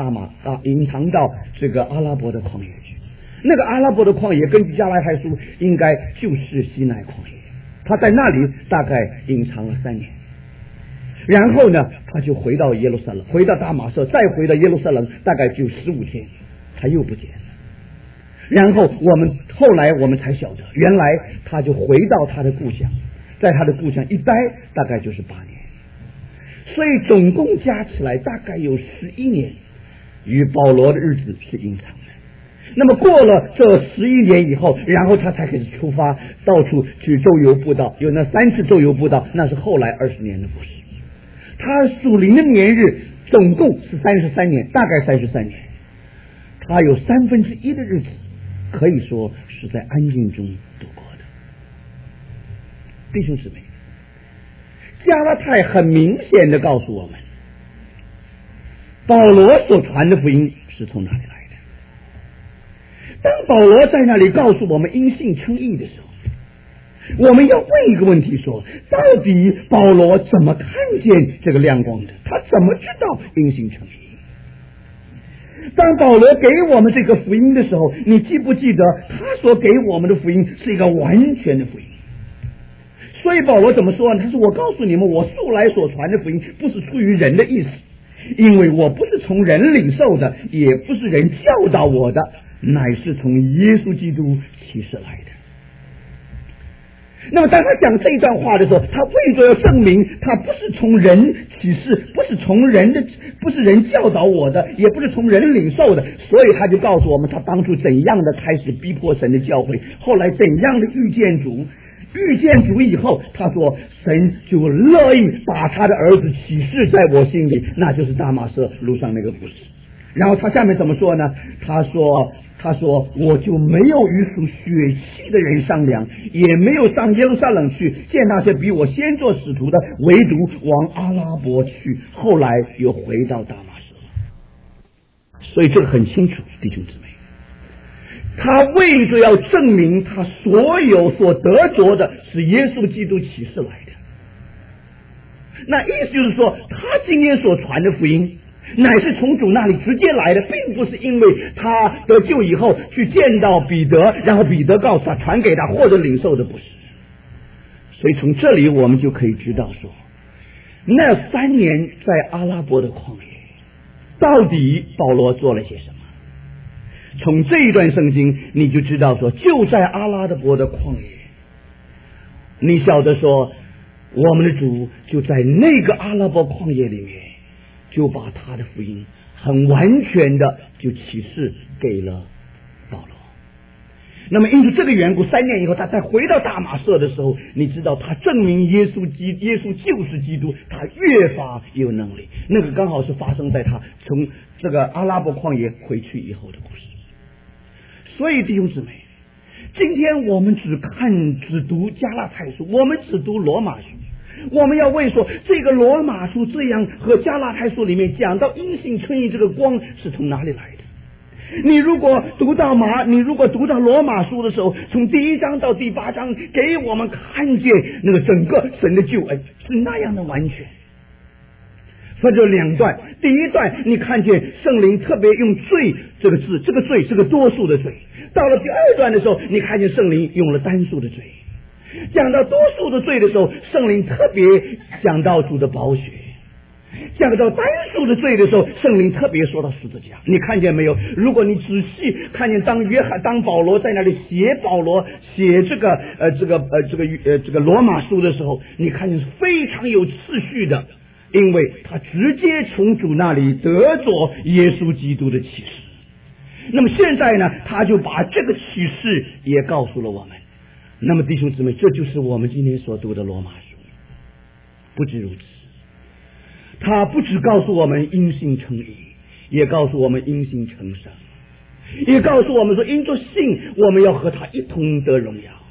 这个阿拉伯的旷野去。那个阿拉伯的旷野根据加拉太书应该就是西奈旷野，他在那里大概隐藏了3年，然后呢他就回到耶路撒冷，回到大马色，再回到耶路撒冷，大概就15天，他又不见了。然后后来我们才晓得，原来他就回到他的故乡，在他的故乡一待大概就是8年，所以总共加起来大概有11年与保罗的日子是隐藏的。那么过了这11年以后，然后他才开始出发，到处去周游布道，有那3次周游布道，那是后来20年的故事。他属灵的年日总共是33年，大概33年，他有1/3的日子可以说是在安静中度过的。弟兄姊妹，加拉太很明显的告诉我们，保罗所传的福音是从哪里来的。当保罗在那里告诉我们因信称义的时候，我们要问一个问题，说到底保罗怎么看见这个亮光的？他怎么知道因信称义？当保罗给我们这个福音的时候，你记不记得他所给我们的福音是一个完全的福音？所以保罗怎么说呢？他说，我告诉你们，我素来所传的福音不是出于人的意思，因为我不是从人领受的，也不是人教导我的，乃是从耶稣基督启示来的。那么当他讲这一段话的时候，他为着要证明他不是从人启示，不是人教导我的，也不是从人领受的，所以他就告诉我们他当初怎样的开始逼迫神的教会，后来怎样的遇见主以后，他说神就乐意把他的儿子启示在我心里，那就是大马色路上那个故事。然后他下面怎么说呢？他说我就没有与属血气的人商量，也没有上耶路撒冷去见那些比我先做使徒的，唯独往阿拉伯去，后来又回到大马色。所以这个很清楚，弟兄姊妹，他为着要证明他所有所得着的是耶稣基督启示来的。那意思就是说，他今天所传的福音乃是从主那里直接来的，并不是因为他得救以后去见到彼得，然后彼得告诉他传给他或者领受的，不是。所以从这里我们就可以知道说，那3年在阿拉伯的旷野，到底保罗做了些什么？从这一段圣经你就知道说，就在阿拉伯的旷野，你晓得说我们的主就在那个阿拉伯旷野里面，就把他的福音很完全的就启示给了保罗。那么因此这个缘故，3年以后他再回到大马色的时候，你知道他证明耶稣就是基督，他越发有能力。那个刚好是发生在他从这个阿拉伯旷野回去以后的故事。所以弟兄姊妹，今天我们只读加拉太书，我们只读罗马书，我们要问说，这个罗马书这样和加拉太书里面讲到因信称义这个光是从哪里来的？你如果读到罗马书的时候，从第1章到第8章，给我们看见那个整个神的救恩是那样的完全。分这2段，第一段你看见圣灵特别用罪这个字，这个罪是个多数的罪。到了第2段的时候，你看见圣灵用了单数的罪。讲到多数的罪的时候，圣灵特别讲到主的宝血；讲到单数的罪的时候，圣灵特别说到十字架。你看见没有？如果你仔细看见当保罗在那里写这个罗马书的时候，你看见是非常有次序的，因为他直接从主那里得着耶稣基督的启示。那么现在呢，他就把这个启示也告诉了我们。那么弟兄姊妹，这就是我们今天所读的罗马书。不止如此，他不只告诉我们因信称义，也告诉我们因信称圣，也告诉我们说因着信我们要和他一同得荣耀。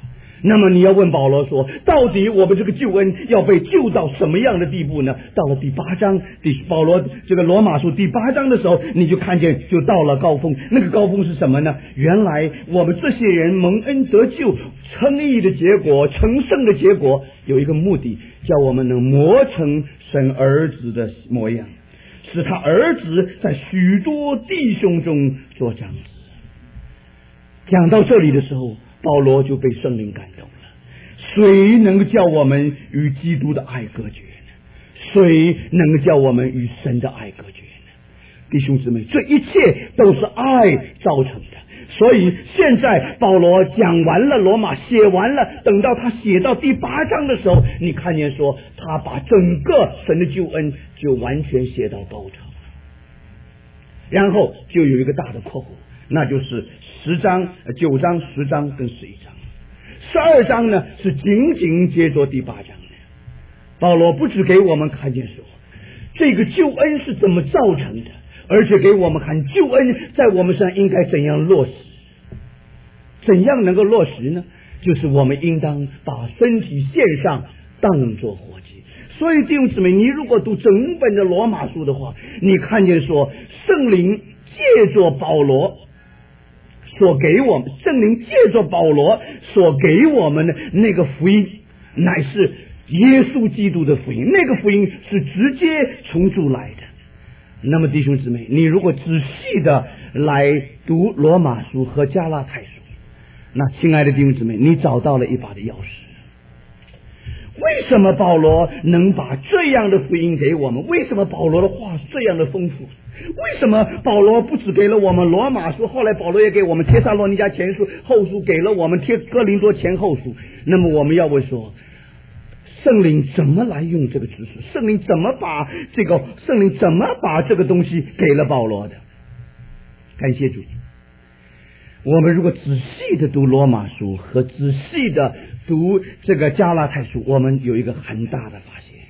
那么你要问保罗说，到底我们这个救恩要被救到什么样的地步呢？到了第8章，保罗这个罗马书第8章的时候，你就看见就到了高峰。那个高峰是什么呢？原来我们这些人蒙恩得救称义的结果，成圣的结果，有一个目的，叫我们能磨成神儿子的模样，使他儿子在许多弟兄中做长子。讲到这里的时候，保罗就被圣灵感动了。谁能够叫我们与基督的爱隔绝呢？谁能够叫我们与神的爱隔绝呢？弟兄姊妹，这一切都是爱造成的。所以现在保罗讲完了罗马，写完了，等到他写到第8章的时候，你看见说他把整个神的救恩就完全写到高潮，然后就有一个大的括弧，那就是9章、10章跟11章。12章呢是紧紧接着第8章的。保罗不只给我们看见说这个救恩是怎么造成的，而且给我们看救恩在我们身上应该怎样落实。怎样能够落实呢？就是我们应当把身体献上，当作活祭。所以弟兄姊妹，你如果读整本的罗马书的话，你看见说圣灵借着保罗所给我们，圣灵借着保罗所给我们的那个福音，乃是耶稣基督的福音，那个福音是直接从主来的。那么弟兄姊妹，你如果仔细的来读罗马书和加拉太书，那亲爱的弟兄姊妹，你找到了一把的钥匙。为什么保罗能把这样的福音给我们？为什么保罗的话是这样的丰富？为什么保罗不只给了我们罗马书，后来保罗也给我们帖撒罗尼迦前书，后书给了我们哥林多前后书？那么我们要问说，圣灵怎么来用这个知识？圣灵怎么把这个东西给了保罗的？感谢主，我们如果仔细的读罗马书和仔细的读这个加拉太书，我们有一个很大的发现。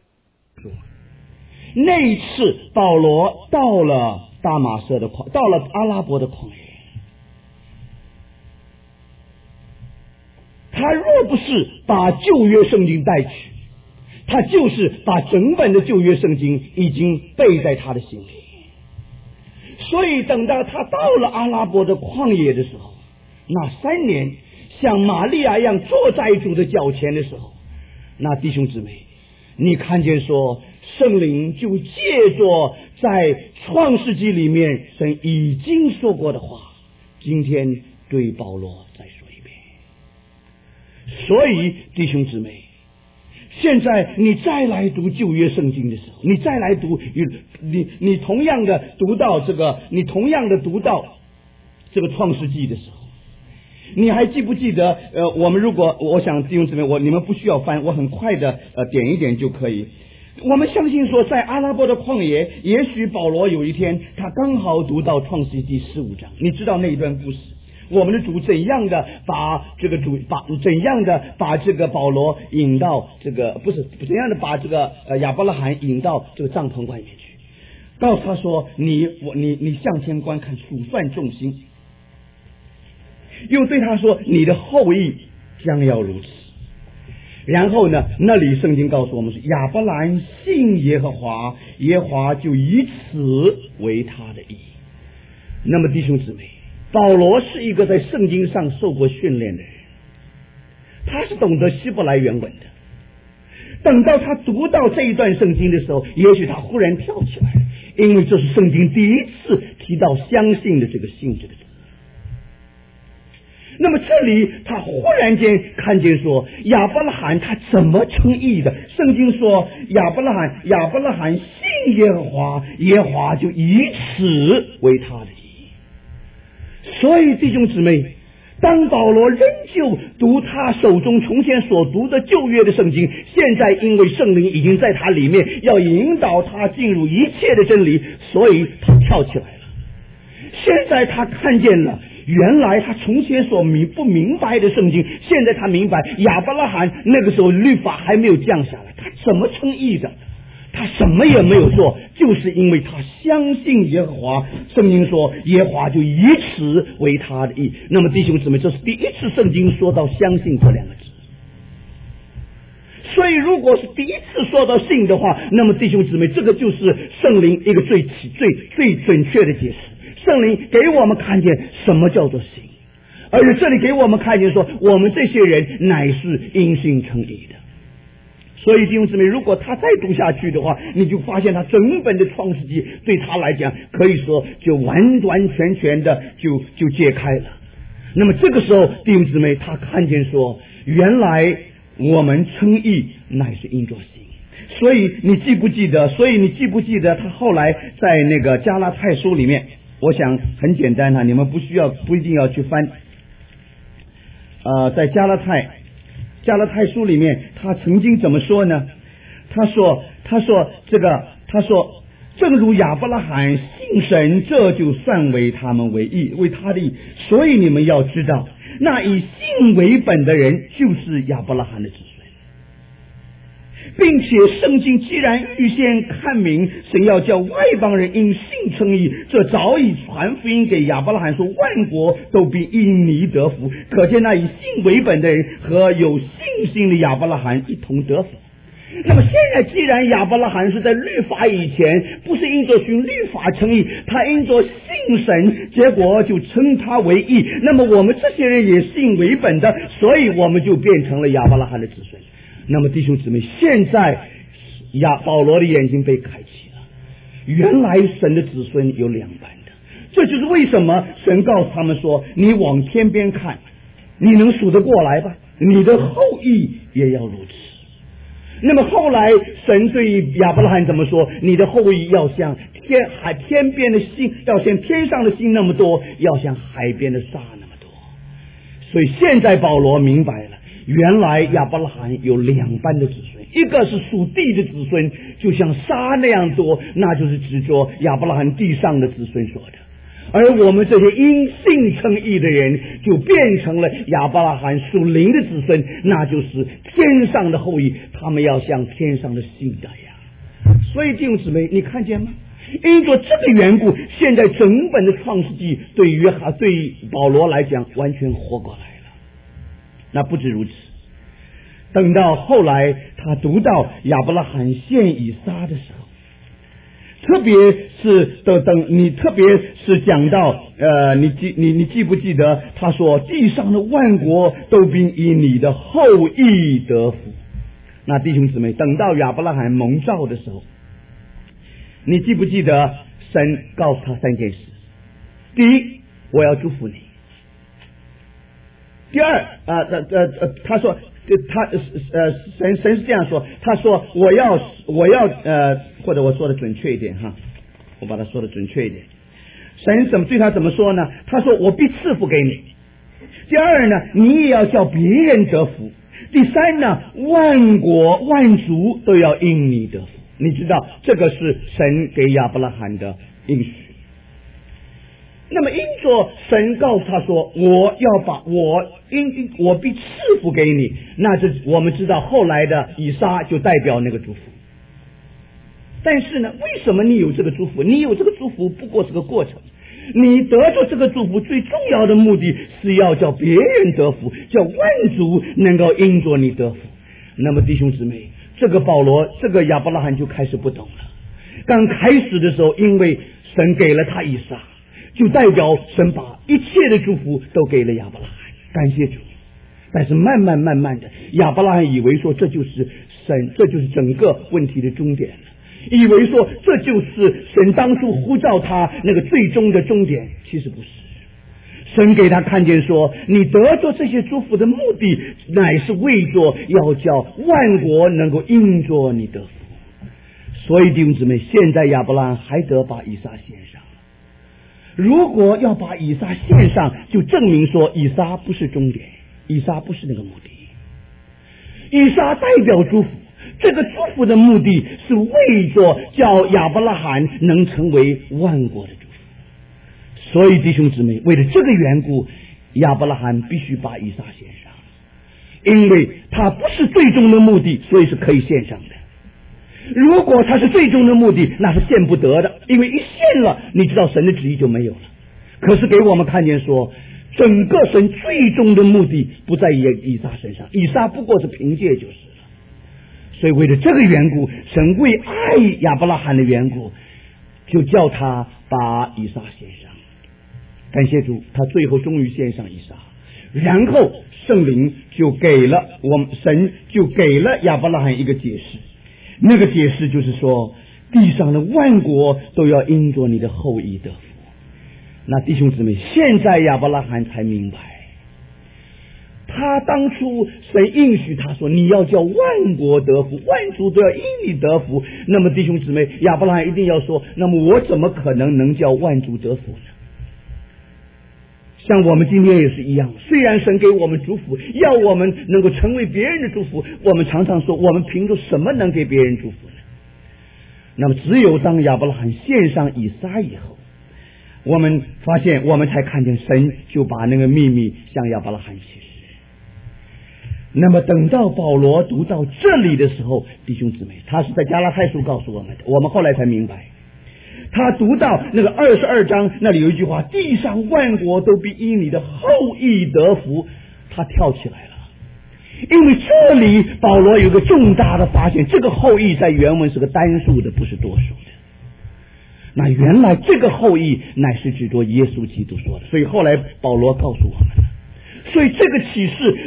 那一次保罗到了大马色的到了阿拉伯的旷野，他若不是把旧约圣经带去，他就是把整本的旧约圣经已经背在他的心里。所以等到他到了阿拉伯的旷野的时候，那3年像玛利亚一样坐在主的脚前的时候，那弟兄姊妹，你看见说圣灵就借着在创世纪里面神已经说过的话，今天对保罗再说一遍。所以弟兄姊妹，现在你再来读旧约圣经的时候，你再来读，你同样的读到这个，你同样的读到这个创世纪的时候，你还记不记得我们如果我想弟兄姊妹，你们不需要翻，我很快的点一点就可以。我们相信说在阿拉伯的旷野，也许保罗有一天他刚好读到创世纪15章，你知道那一段故事，我们的主怎样的把这个保罗引到这个怎样的把这个亚伯拉罕引到这个帐篷外面去，告诉他说你向前观看，数算众星，又对他说你的后裔将要如此。然后呢，那里圣经告诉我们是亚伯兰信耶和华，耶和华就以此为他的义。那么弟兄姊妹，保罗是一个在圣经上受过训练的人，他是懂得希伯来原文的。等到他读到这一段圣经的时候，也许他忽然跳起来，因为这是圣经第一次提到相信的这个信这个字。那么这里他忽然间看见说亚伯拉罕他怎么称义的？圣经说亚伯拉罕信耶和华，耶和华就以此为他的义。所以弟兄姊妹，当保罗仍旧读他手中从前所读的旧约的圣经，现在因为圣灵已经在他里面，要引导他进入一切的真理，所以他跳起来了。现在他看见了，原来他从前所不明白的圣经，现在他明白亚伯拉罕那个时候律法还没有降下来，他怎么称义的？他他什么也没有做，就是因为他相信耶和华。圣经说耶和华就以此为他的义。那么弟兄姊妹，这是第一次圣经说到相信这两个字。所以如果是第一次说到信的话，那么弟兄姊妹，这个就是圣灵一个最准确的解释。圣灵给我们看见什么叫做信，而且这里给我们看见说我们这些人乃是因信称义的。所以弟兄姊妹，如果他再读下去的话，你就发现他整本的创世纪对他来讲可以说就完完全全的就揭开了。那么这个时候弟兄姊妹，他看见说原来我们称义乃是因着信。所以你记不记得他后来在那个加拉太书里面，我想很简单你们不一定要去翻在加拉太书里面，他曾经怎么说呢？他说正如亚伯拉罕信神，这就算为他们为义，为他的义。所以你们要知道，那以信为本的人就是亚伯拉罕的子孙，并且圣经既然预先看明神要叫外邦人因信称义，这早已传福音给亚伯拉罕说万国都必因你得福。可见那以信为本的人和有信心的亚伯拉罕一同得福。那么现在既然亚伯拉罕是在律法以前不是因着循律法称义，他因着信神，结果就称他为义，那么我们这些人也信为本的，所以我们就变成了亚伯拉罕的子孙。那么弟兄姊妹，现在保罗的眼睛被开启了，原来神的子孙有两般的。这就是为什么神告诉他们说，你往天边看，你能数得过来吧？你的后裔也要如此。那么后来神对亚伯拉罕怎么说？你的后裔要像天边的星，要像天上的星那么多，要像海边的沙那么多。所以现在保罗明白了，原来亚伯拉罕有两般的子孙，一个是属地的子孙，就像沙那样多，那就是指着亚伯拉罕地上的子孙说的。而我们这些因信称义的人，就变成了亚伯拉罕属灵的子孙，那就是天上的后裔，他们要像天上的星的呀。所以弟兄姊妹，你看见吗？因着这个缘故，现在整本的创世纪对保罗来讲完全活过来了。那不止如此，等到后来他读到亚伯拉罕献以撒的时候，特别是讲到你记不记得他说地上的万国都必以你的后裔得福。那弟兄姊妹，等到亚伯拉罕蒙召的时候，你记不记得神告诉他三件事？第一，我要祝福你。第二他说神是这样说，他说我要或者我说的准确一点我把它说的准确一点。神对他怎么说呢？他说我必赐福给你。第二呢，你也要叫别人得福。第三呢，万国万族都要因你得福。你知道这个是神给亚伯拉罕的应许。那么因着神告诉他说我必赐福给你，那这我们知道后来的以撒就代表那个祝福。但是呢，为什么你有这个祝福？你有这个祝福不过是个过程，你得着这个祝福最重要的目的是要叫别人得福，叫万族能够因着你得福。那么弟兄姊妹，这个亚伯拉罕就开始不懂了。刚开始的时候，因为神给了他以撒，就代表神把一切的祝福都给了亚伯拉罕，感谢主。但是慢慢的，亚伯拉罕以为说这就是整个问题的终点了，以为说这就是神当初呼召他那个最终的终点。其实不是，神给他看见说，你得着这些祝福的目的乃是为着要叫万国能够因着你得福。所以弟兄姊妹，现在亚伯拉罕还得把以撒献上。如果要把以撒献上，就证明说以撒不是终点，以撒不是那个目的。以撒代表祝福，这个祝福的目的是为着叫亚伯拉罕能成为万国的祝福。所以弟兄姊妹，为了这个缘故，亚伯拉罕必须把以撒献上，因为他不是最终的目的，所以是可以献上的。 如果它是最终的目的，那是现不得的，因为一现了，你知道神的旨意就没有了。可是给我们看见说，整个神最终的目的不在以撒身上，以撒不过是凭借就是了。所以为了这个缘故，神为爱亚伯拉罕的缘故，就叫他把以撒献上。感谢主，他最后终于献上以撒。然后圣灵就给了神就给了亚伯拉罕一个解释，那个解释就是说，地上的万国都要因着你的后裔得福。那弟兄姊妹，现在亚伯拉罕才明白，他当初谁应许他说你要叫万国得福，万族都要因你得福，那么弟兄姊妹，亚伯拉罕一定要说，那么我怎么可能叫万族得福呢？像我们今天也是一样，虽然神给我们祝福，要我们能够成为别人的祝福，我们常常说我们凭着什么能给别人祝福呢？那么只有当亚伯拉罕献上以撒以后，我们发现，我们才看见神就把那个秘密向亚伯拉罕启示。那么等到保罗读到这里的时候，弟兄姊妹，他是在加拉太书告诉我们的，我们后来才明白，他读到那个22章那里有一句话，地上万国都必因你的后裔得福，他跳起来了。因为这里保罗有个重大的发现，这个后裔在原文是个单数的，不是多数的。那原来这个后裔乃是指着耶稣基督说的，所以后来保罗告诉我们了，所以这个启示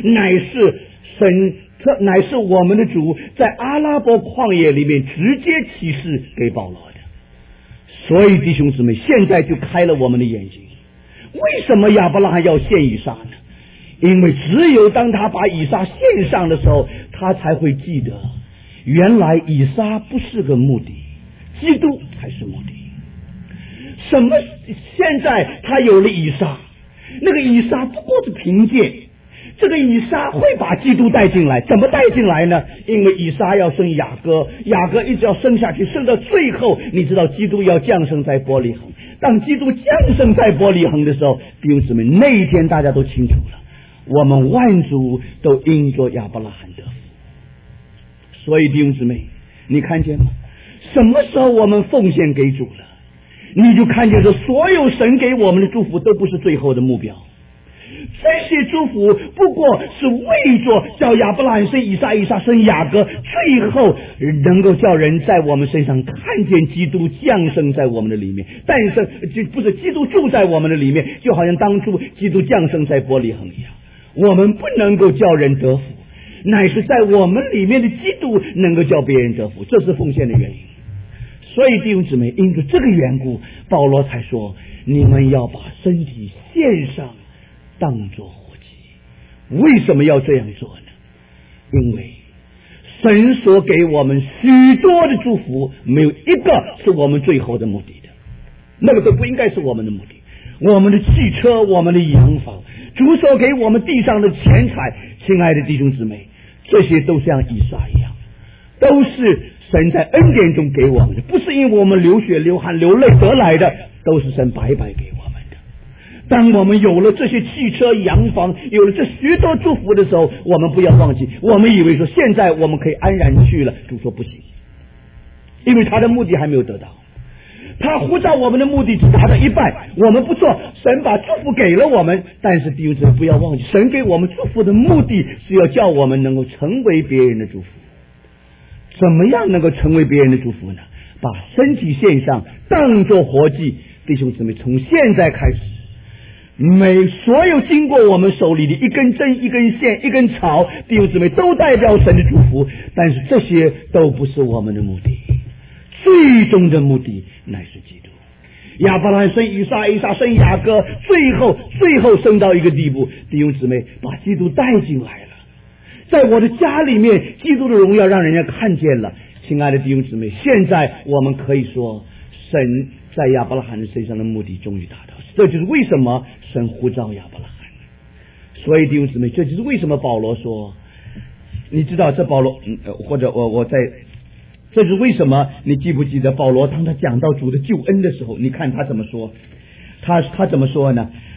乃是我们的主在阿拉伯旷野里面直接启示给保罗的。所以弟兄姊妹，现在就开了我们的眼睛，为什么亚伯拉罕要献以撒呢？因为只有当他把以撒献上的时候，他才会记得原来以撒不是个目的，基督才是目的。什么？现在他有了以撒，那个以撒不过是凭借，这个以撒会把基督带进来。怎么带进来呢？因为以撒要生雅各，雅各一直要生下去，生到最后，你知道基督要降生在伯利恒。当基督降生在伯利恒的时候，弟兄姊妹，那一天大家都清楚了，我们万族都因着亚伯拉罕得福。所以弟兄姊妹，你看见吗？什么时候我们奉献给主了，你就看见说，所有神给我们的祝福都不是最后的目标，这些祝福不过是为着叫亚伯拉罕生以撒，以撒生雅各，最后能够叫人在我们身上看见基督降生在我们的里面，但是不是基督住在我们的里面，就好像当初基督降生在伯利恒一样。我们不能够叫人得福，乃是在我们里面的基督能够叫别人得福，这是奉献的原因。所以弟兄姊妹，因着这个缘故，保罗才说你们要把身体献上当作活祭。为什么要这样做呢？因为神所给我们许多的祝福，没有一个是我们最后的目的的，那个都不应该是我们的目的。我们的汽车，我们的洋房，主所给我们地上的钱财，亲爱的弟兄姊妹，这些都像以撒一样，都是神在恩典中给我们的，不是因为我们流血流汗流泪得来的，都是神白白给我们的。当我们有了这些汽车洋房，有了这许多祝福的时候，我们不要忘记，我们以为说现在我们可以安然去了，主说不行，因为他的目的还没有得到，他呼召我们的目的只达到一半，我们不做，神把祝福给了我们，但是弟兄姊妹不要忘记，神给我们祝福的目的是要叫我们能够成为别人的祝福。怎么样能够成为别人的祝福呢？把身体献上当作活祭。弟兄姊妹，从现在开始，所有经过我们手里的一根针一根线一根草，弟兄姊妹都代表神的祝福，但是这些都不是我们的目的，最终的目的乃是基督。亚伯拉罕生以撒，以撒生雅各，最后生到一个地步，弟兄姊妹把基督带进来了，在我的家里面，基督的荣耀让人家看见了。亲爱的弟兄姊妹，现在我们可以说神在亚伯拉罕的身上的目的终于达到，这就是为什么神呼召亚伯拉罕。所以弟兄姊妹，这就是为什么保罗说，你知道这保罗或者这是为什么你记不记得保罗当他讲到主的救恩的时候，你看他怎么说，他怎么说呢？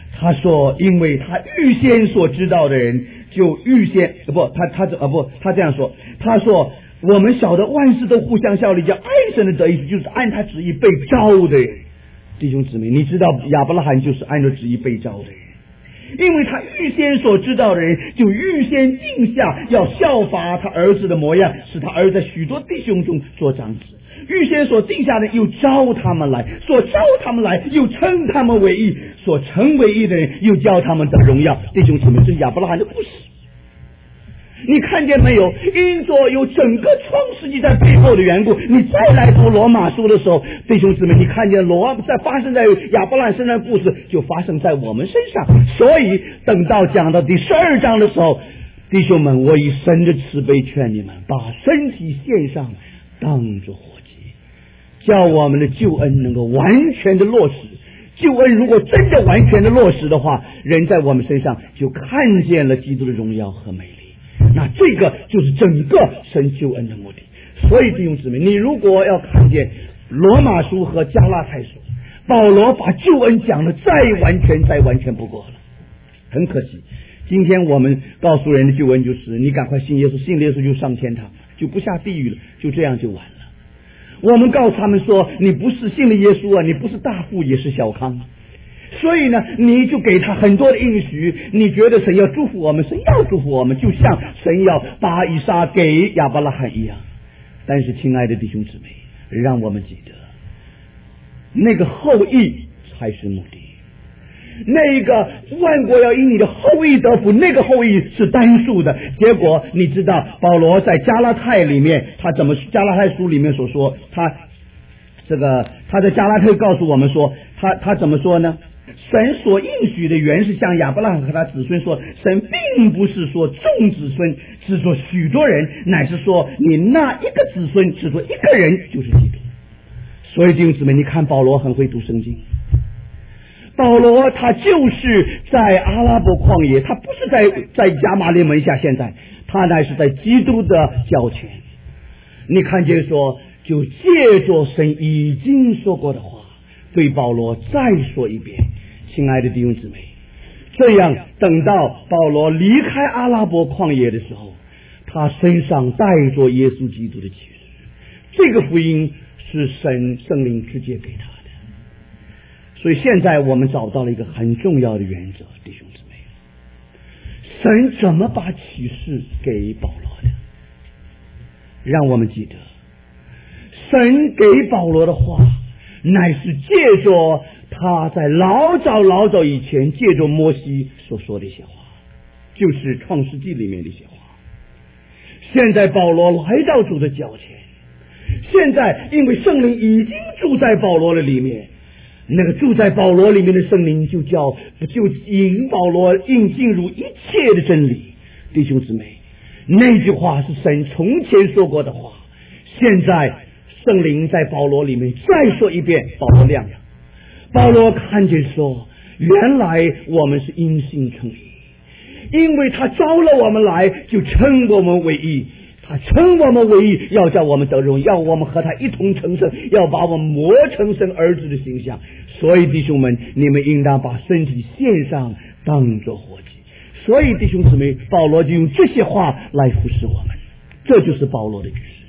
他说，因为他预先所知道的人，就预先他这样说，他说我们晓得万事都互相效力，叫爱神的得意，就是按他旨意被召的人。弟兄姊妹，你知道亚伯拉罕就是按照旨意被召的人，因为他预先所知道的人，就预先定下要效法他儿子的模样，使他儿子在许多弟兄中做长子。预先所定下的又招他们来，所招他们来又称他们为义，所称为义的人又叫他们得荣耀。弟兄姊妹，这是亚伯拉罕的故事。你看见没有？因着有整个创世纪在背后的缘故，你再来读罗马书的时候，弟兄姊妹，你看见发生在亚伯拉罕身上的故事就发生在我们身上。所以等到讲到第12章的时候，弟兄们，我以神的慈悲劝你们，把身体献上当作活祭，叫我们的救恩能够完全的落实。救恩如果真的完全的落实的话，人在我们身上就看见了基督的荣耀和美丽。那这个就是整个神救恩的目的。所以弟兄姊妹，你如果要看见罗马书和加拉太书，保罗把救恩讲的再完全不过了。很可惜，今天我们告诉人的救恩就是你赶快信耶稣，信耶稣就上天堂，就不下地狱了，就这样就完了。我们告诉他们说，你不是信了耶稣啊，你不是大富也是小康。所以呢，你就给他很多的应许，你觉得神要祝福我们，神要祝福我们，就像神要把以撒给亚伯拉罕一样。但是亲爱的弟兄姊妹，让我们记得那个后裔才是目的，那个万国要因你的后裔得福，那个后裔是单数的。结果你知道保罗在加拉太里面，加拉太书里面所说，他在加拉太告诉我们说，他怎么说呢？神所应许的原是向亚伯拉罕和他子孙说，神并不是说众子孙只做许多人，乃是说你那一个子孙只做一个人，就是基督。所以弟兄姊妹，你看保罗很会读圣经。保罗他就是在阿拉伯旷野，他不是在亚玛力门下，现在他乃是在基督的脚前。你看见说，就借着神已经说过的话，对保罗再说一遍。亲爱的弟兄姊妹，这样等到保罗离开阿拉伯旷野的时候，他身上带着耶稣基督的启示。这个福音是圣灵直接给他的。所以现在我们找到了一个很重要的原则，弟兄姊妹，神怎么把启示给保罗的？让我们记得，神给保罗的话乃是借着他在老早以前借着摩西所说的一些话，就是创世纪里面的一些话。现在保罗来到主的脚前，现在因为圣灵已经住在保罗的里面，那个住在保罗里面的圣灵就引保罗进入一切的真理。弟兄姊妹，那句话是神从前说过的话，现在圣灵在保罗里面再说一遍，保罗亮了。保罗看见说，原来我们是因信称义，因为他招了我们来，就称我们为义。他称我们为义，要叫我们得荣，要我们和他一同成圣，要把我们磨成神儿子的形象。所以弟兄们，你们应当把身体献上当作活祭。所以弟兄姊妹，保罗就用这些话来服侍我们，这就是保罗的指示。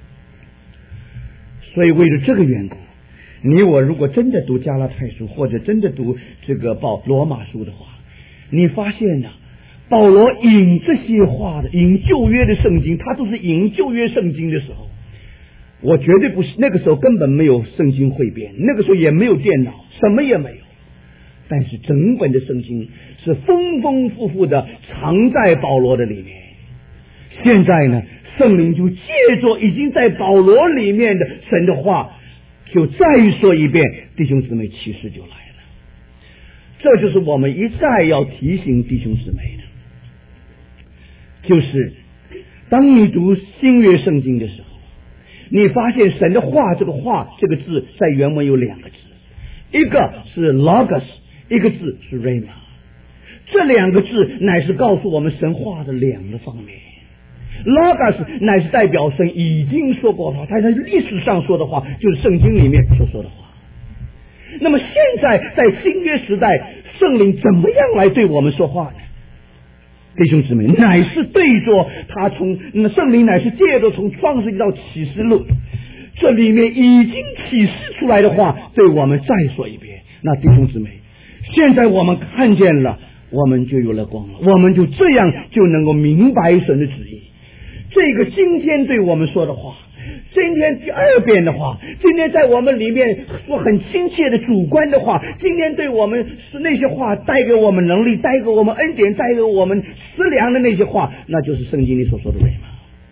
所以为了这个缘故，你我如果真的读加拉太书，或者真的读这个罗马书的话，你发现呢，保罗引这些话的，引旧约的圣经，他都是引旧约圣经的时候，我绝对不是，那个时候根本没有圣经汇编，那个时候也没有电脑，什么也没有。但是整本的圣经是丰丰富富的藏在保罗的里面。现在呢，圣灵就借着已经在保罗里面的神的话，就再说一遍，弟兄姊妹，启示就来了。这就是我们一再要提醒弟兄姊妹的，就是当你读新约圣经的时候，你发现神的话，这个话这个字在原文有两个字，一个是 logos， 一个字是 rhema。 这两个字乃是告诉我们神话的两个方面。 logos 乃是代表神已经说过的话，他在历史上说的话，就是圣经里面所说的话。 那么现在在新约时代，圣灵怎么样来对我们说话呢？弟兄姊妹，乃是对着他圣灵乃是借着从创世纪到启示录这里面已经启示出来的话对我们再说一遍。那弟兄姊妹，现在我们看见了，我们就有了光了，我们就这样就能够明白神的旨意。这个今天对我们说的话，今天第二遍的话，今天在我们里面说很亲切的主观的话，今天对我们是那些话带给我们能力，带给我们恩典，带给我们思量的那些话，那就是圣经里所说的 Rhema。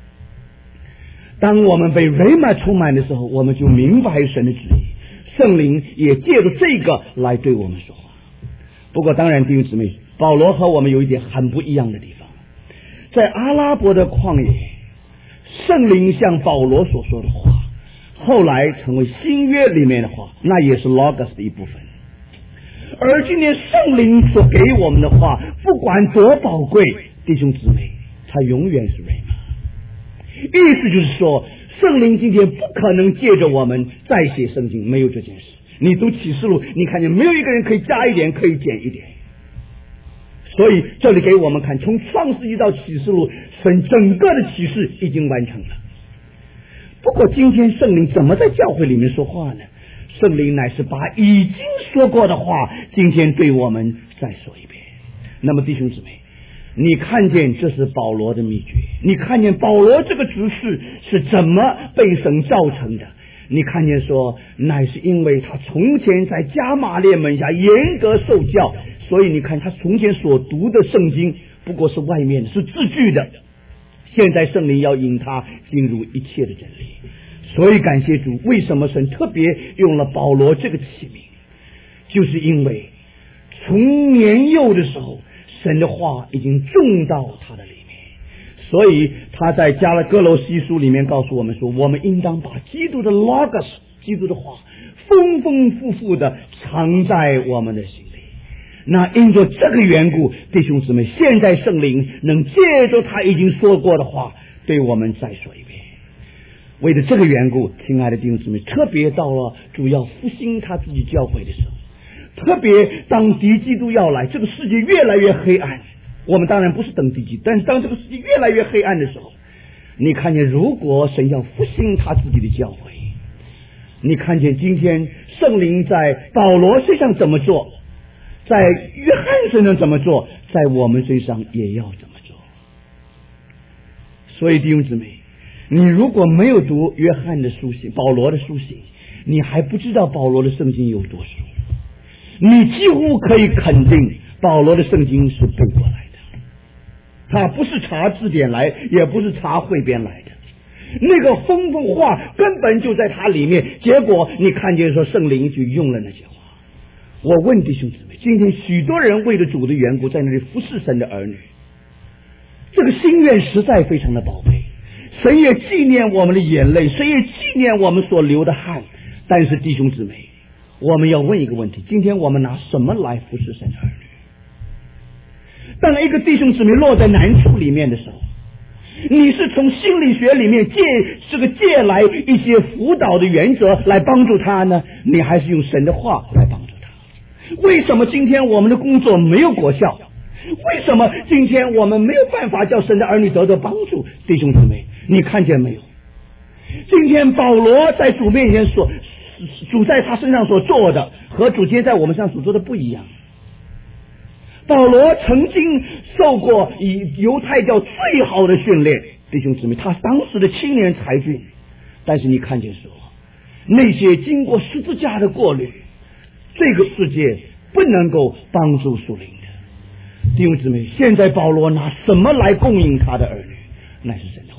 当我们被 Rhema 充满的时候，我们就明白神的旨意，圣灵也借着这个来对我们说话。不过当然弟兄姊妹，保罗和我们有一点很不一样的地方，在阿拉伯的旷野，圣灵向保罗所说的话后来成为新约里面的话，那也是 Logos 的一部分。而今天圣灵所给我们的话，不管多宝贵，弟兄姊妹，它永远是 Rhema。 意思就是说，圣灵今天不可能借着我们再写圣经，没有这件事。你读启示录，你看见没有一个人可以加一点，可以减一点。所以这里给我们看，从创世纪到启示录，神整个的启示已经完成了。不过今天圣灵怎么在教会里面说话呢？圣灵乃是把已经说过的话今天对我们再说一遍。那么弟兄姊妹，你看见这是保罗的秘诀，你看见保罗这个执事是怎么被神造成的，你看见说乃是因为他从前在加马列门下严格受教，所以你看他从前所读的圣经不过是外面的，是字句的，现在圣灵要引他进入一切的真理。所以感谢主，为什么神特别用了保罗这个器皿，就是因为从年幼的时候神的话已经种到他的里面，所以他在加拉哥罗西书里面告诉我们说，我们应当把基督的 Logos 基督的话丰丰富富的藏在我们的心里。那因着这个缘故，弟兄姊妹，现在圣灵能借着他已经说过的话对我们再说一遍。为了这个缘故，亲爱的弟兄姊妹，特别到了主要复兴他自己教会的时候，特别当敌基督要来，这个世界越来越黑暗，我们当然不是等敌基督，但是当这个世界越来越黑暗的时候，你看见如果神要复兴他自己的教会，你看见今天圣灵在保罗身上怎么做，在约翰身上怎么做，在我们身上也要怎么做。所以弟兄姊妹，你如果没有读约翰的书信，保罗的书信，你还不知道保罗的圣经有多熟。你几乎可以肯定保罗的圣经是背过来的，他不是查字典来，也不是查汇编来的，那个丰富话根本就在他里面。结果你看见说圣灵就用了那些话。我问弟兄姊妹，今天许多人为了主的缘故在那里服侍神的儿女，这个心愿实在非常的宝贝，神也纪念我们的眼泪，神也纪念我们所流的汗。但是弟兄姊妹，我们要问一个问题，今天我们拿什么来服侍神的儿女？当一个弟兄姊妹落在难处里面的时候，你是从心理学里面借来一些辅导的原则来帮助他呢，你还是用神的话来帮助他？为什么今天我们的工作没有果效？为什么今天我们没有办法叫神的儿女得到帮助？弟兄姊妹，你看见没有？今天保罗在主面前说，主在他身上所做的和主今天在我们身上所做的不一样。保罗曾经受过以犹太教最好的训练，弟兄姊妹，他当时的青年才俊，但是你看见说那些经过十字架的过滤，这个世界不能够帮助属灵的。弟兄姊妹，现在保罗拿什么来供应他的儿女？那是神的话。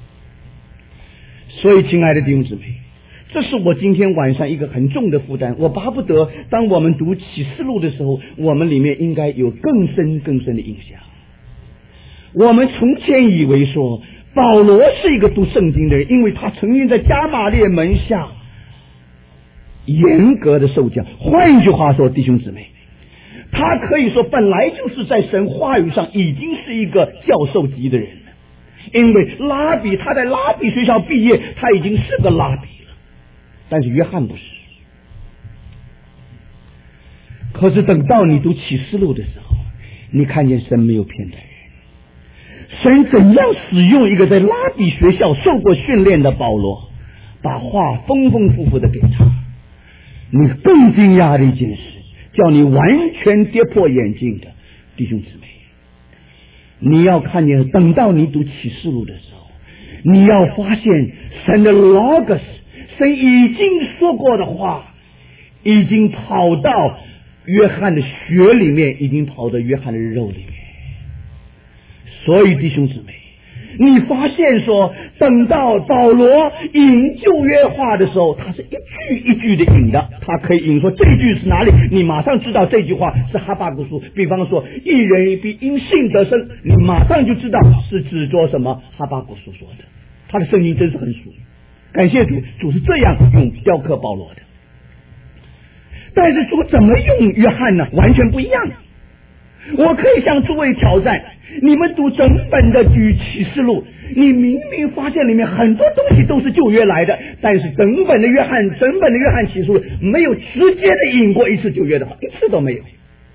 所以亲爱的弟兄姊妹，这是我今天晚上一个很重的负担。我巴不得当我们读启示录的时候，我们里面应该有更深更深的印象。我们从前以为说保罗是一个读圣经的人，因为他曾经在加马列门下严格的受教。换一句话说，弟兄姊妹，他可以说本来就是在神话语上已经是一个教授级的人了，因为拉比他在拉比学校毕业，他已经是个拉比了。但是约翰不是， 可是等到你读启示录的时候，你看见神没有骗待人，神怎样使用一个在拉比学校受过训练的保罗，把话丰丰富富的给他。你更惊讶的一件事，叫你完全跌破眼镜的弟兄姊妹，你要看见，等到你读启示录的时候，你要发现神的 logos， 神已经说过的话已经跑到约翰的血里面，已经跑到约翰的肉里面。所以弟兄姊妹，你发现说，等到保罗引旧约话的时候，他是一句一句的引的，他可以引说这句是哪里，你马上知道这句话是哈巴谷书。比方说一人必因信得生，你马上就知道是指着什么哈巴谷书说的。他的圣经真是很熟，感谢主，主是这样用雕刻保罗的。但是主怎么用约翰呢？完全不一样。我可以向诸位挑战，你们读整本的启示录，你明明发现里面很多东西都是旧约来的，但是整本的约翰启示录没有直接的引过一次旧约的话，一次都没有。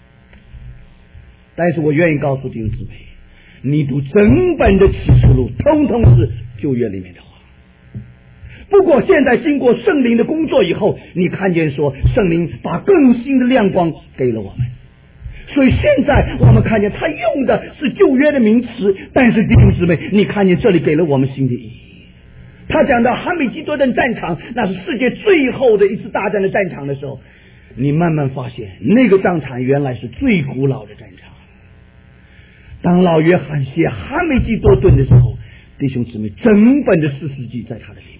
但是我愿意告诉弟兄姊妹，你读整本的启示录通通是旧约里面的话。不过现在经过圣灵的工作以后，你看见说圣灵把更新的亮光给了我们，所以现在我们看见他用的是旧约的名词，但是弟兄姊妹，你看见这里给了我们新的意义。他讲到哈米基多顿战场，那是世界最后的一次大战的战场的时候，你慢慢发现那个战场原来是最古老的战场。当老约翰写哈米基多顿的时候，弟兄姊妹，整本的士师记在他的里面。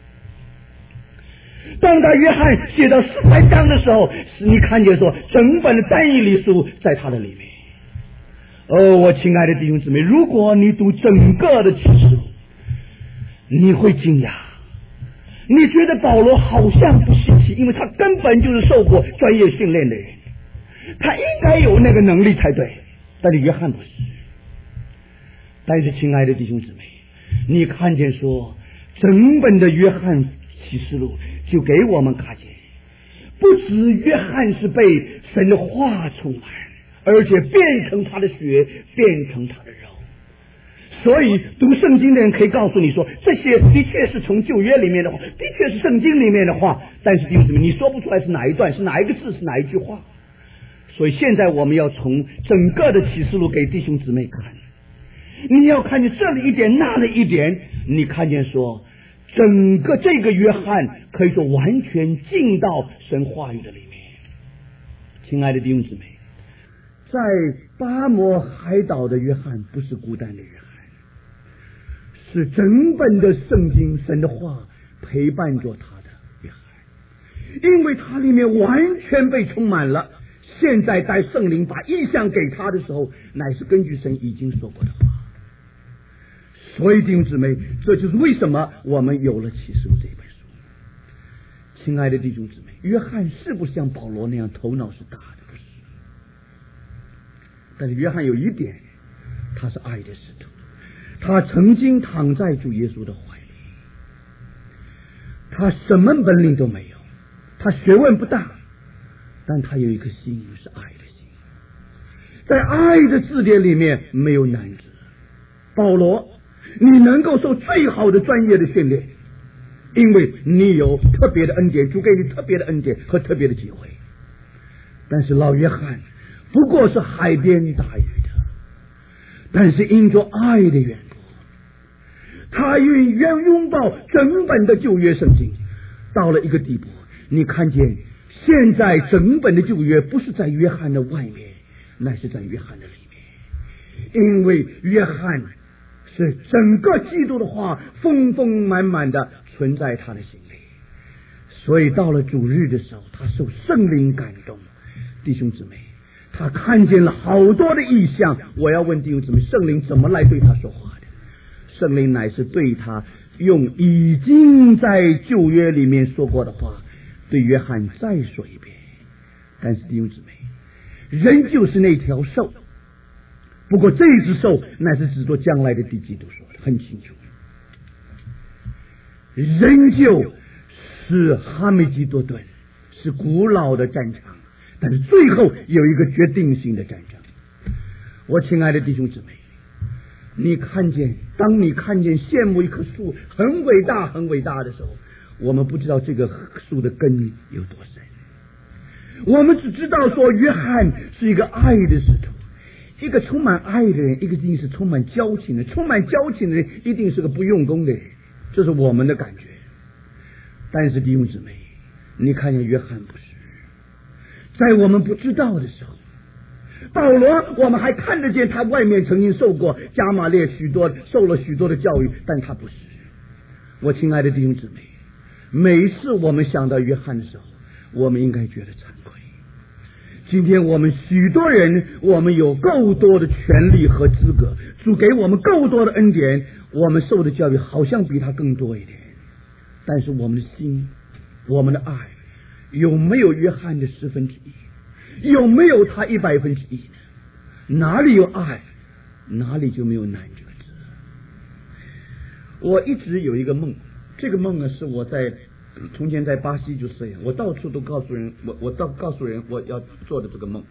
当他约翰写到400章的时候，你看见说整本的但以理书在他的里面。我亲爱的弟兄姊妹，如果你读整个的启示录，你会惊讶，你觉得保罗好像不稀奇，因为他根本就是受过专业训练的人，他应该有那个能力才对，但是约翰不是。但是亲爱的弟兄姊妹，你看见说整本的约翰启示录就给我们看见，不止约翰是被神的话充满，而且变成他的血，变成他的肉。所以读圣经的人可以告诉你说，这些的确是从旧约里面的话，的确是圣经里面的话，但是弟兄姊妹，你说不出来是哪一段，是哪一个字，是哪一句话。所以现在我们要从整个的启示录给弟兄姊妹看，你要看见这里一点那里一点，你看见说整个这个约翰可以说完全进到神话语的里面。亲爱的弟兄姊妹，在巴摩海岛的约翰不是孤单的约翰，是整本的圣经神的话陪伴着他的约翰，因为他里面完全被充满了。现在在圣灵把意象给他的时候，乃是根据神已经说过的话。所以弟兄姊妹，这就是为什么我们有了启示录这一本书。亲爱的弟兄姊妹，约翰是不是像保罗那样头脑是大的？不是。但是约翰有一点，他是爱的使徒，他曾经躺在主耶稣的怀里，他什么本领都没有，他学问不大，但他有一颗心是爱的心，在爱的字典里面没有难字。保罗，你能够受最好的专业的训练，因为你有特别的恩典，主给你特别的恩典和特别的机会。但是老约翰不过是海边打鱼的，但是因着爱的缘故，他愿意拥抱整本的旧约圣经，到了一个地步，你看见现在整本的旧约不是在约翰的外面，乃是在约翰的里面，因为约翰是整个基督的话丰丰满满的存在他的心里，所以到了主日的时候，他受圣灵感动。弟兄姊妹，他看见了好多的异象。我要问弟兄姊妹，圣灵怎么来对他说话的？圣灵乃是对他用已经在旧约里面说过的话对约翰再说一遍。但是弟兄姊妹，人就是那条兽，不过这只兽乃是指着将来的第基督说的很清楚，仍旧是哈米基多顿，是古老的战场， 但是最后有一个决定性的战争。我亲爱的弟兄姊妹，当你看见羡慕一棵树很伟大很伟大的时候，我们不知道这个树的根有多深。我们只知道说约翰是一个爱的使徒，一个充满爱的人，一个一定是充满交情的，充满交情的人一定是个不用功的人，这是我们的感觉。但是弟兄姊妹，你看见约翰不是，在我们不知道的时候，保罗我们还看得见他外面曾经受过加马列受了许多的教育，但他不是。我亲爱的弟兄姊妹，每一次我们想到约翰的时候，我们应该觉得惭愧。今天我们许多人，我们有够多的权利和资格，主给我们够多的恩典，我们受的教育好像比他更多一点，但是我们的心，我们的爱有没有约翰的1/10？有没有他100%呢？哪里有爱，哪里就没有难这个字。我一直有一个梦，这个梦呢是我从前在巴西就是这样，我到处都告诉人，我告诉人我要做的这个梦。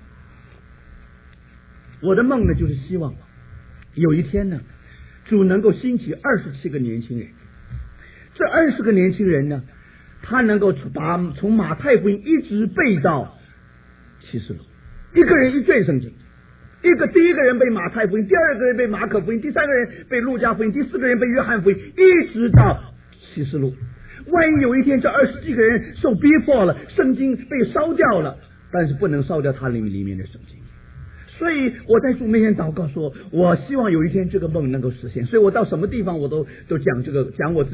我的梦呢就是希望有一天呢，主能够兴起27个年轻人，这20个年轻人呢，他能够从马太福音一直背到启示录，一个人一卷圣经，第一个人背马太福音，第二个人背马可福音，第三个人背路加福音，第4个人背约翰福音，一直到启示录。万一有一天这20几个人受逼迫了，圣经被烧掉了，但是不能烧掉他里面的圣经。所以我在主面前祷告说，我希望有一天这个梦能够实现。所以我到什么地方我都讲我自己。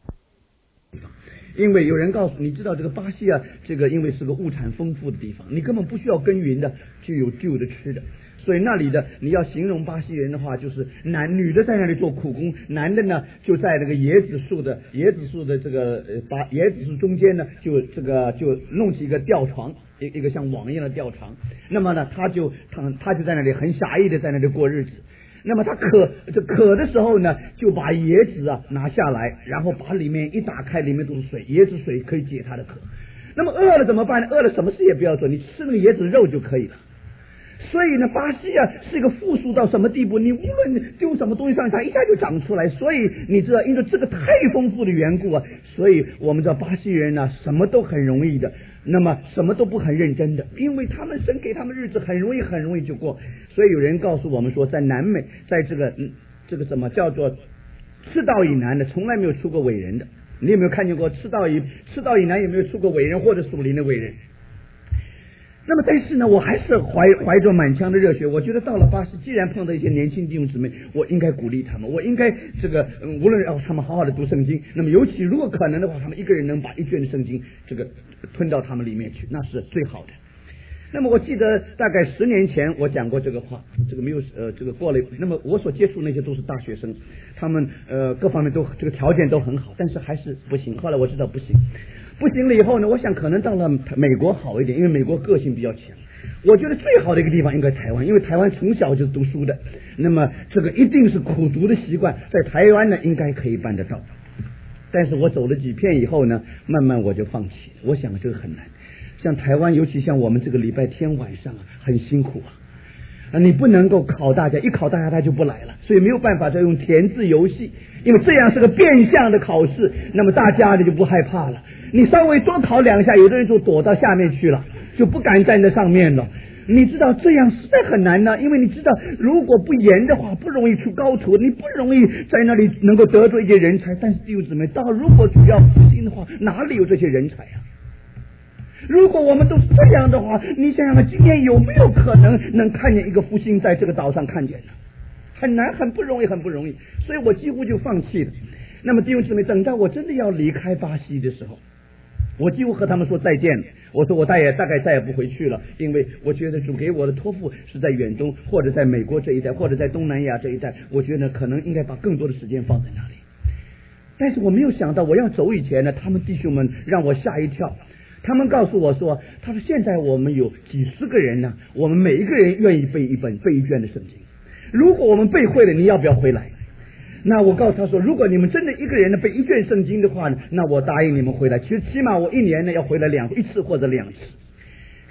因为有人告诉你知道这个巴西啊，这个因为是个物产丰富的地方，你根本不需要耕耘的，就有的吃的。所以那里的你要形容巴西人的话，就是女的在那里做苦工，男的呢就在那个椰子树的这个椰子树中间呢，就弄起一个吊床，一个像网一样的吊床。那么呢，他就在那里很狭义的在那里过日子。那么他渴的时候呢，就把椰子拿下来，然后把里面一打开，里面都是水，椰子水可以解他的渴。那么饿了怎么办呢？饿了什么事也不要做，你吃那个椰子肉就可以了。所以呢，巴西是一个富庶到什么地步？你无论丢什么东西上去，它一下就长出来。所以你知道，因为这个太丰富的缘故所以我们知道巴西人呢，什么都很容易的，那么什么都不很认真的，因为他们神给他们日子很容易就过。所以有人告诉我们说，在南美，在这个什么叫做赤道以南的，从来没有出过伟人的。你有没有看见过赤道以南有没有出过伟人或者属灵的伟人？那么但是呢，我还是怀着满腔的热血，我觉得到了巴西，既然碰到一些年轻弟兄姊妹，我应该鼓励他们，我应该无论让他们好好的读圣经，那么尤其如果可能的话，他们一个人能把一卷的圣经吞到他们里面去，那是最好的。那么我记得大概10年前我讲过这个话，没有过了。那么我所接触那些都是大学生，他们各方面都条件都很好，但是还是不行。后来我知道不行了以后呢，我想可能到了美国好一点，因为美国个性比较强。我觉得最好的一个地方应该台湾，因为台湾从小就是读书的，那么这个一定是苦读的习惯，在台湾呢应该可以办得到。但是我走了几遍以后呢，慢慢我就放弃，我想这个很难。像台湾，尤其像我们这个礼拜天晚上很辛苦你不能够考大家，一考大家他就不来了，所以没有办法再用填字游戏，因为这样是个变相的考试，那么大家就不害怕了。你稍微多考2下，有的人就躲到下面去了，就不敢站在上面了。你知道这样实在很难呢，因为你知道如果不严的话，不容易出高徒，你不容易在那里能够得罪一些人才。但是弟兄姊妹，如果主要复兴的话，哪里有这些人才如果我们都是这样的话，你想想看，今天有没有可能能看见一个复兴在这个岛上看见呢？很难，很不容易。所以我几乎就放弃了。那么弟兄姊妹，等到我真的要离开巴西的时候，我几乎和他们说再见了。我说我大概再也不回去了，因为我觉得主给我的托付是在远东，或者在美国这一带，或者在东南亚这一带，我觉得可能应该把更多的时间放在那里。但是我没有想到，我要走以前呢，他们弟兄们让我吓一跳。他们告诉我说，他说现在我们有几十个人呢，我们每一个人愿意背一卷的圣经。如果我们背会了，你要不要回来？那我告诉他说，如果你们真的一个人呢背1卷圣经的话呢，那我答应你们回来。其实起码我1年呢要回来1次或者2次。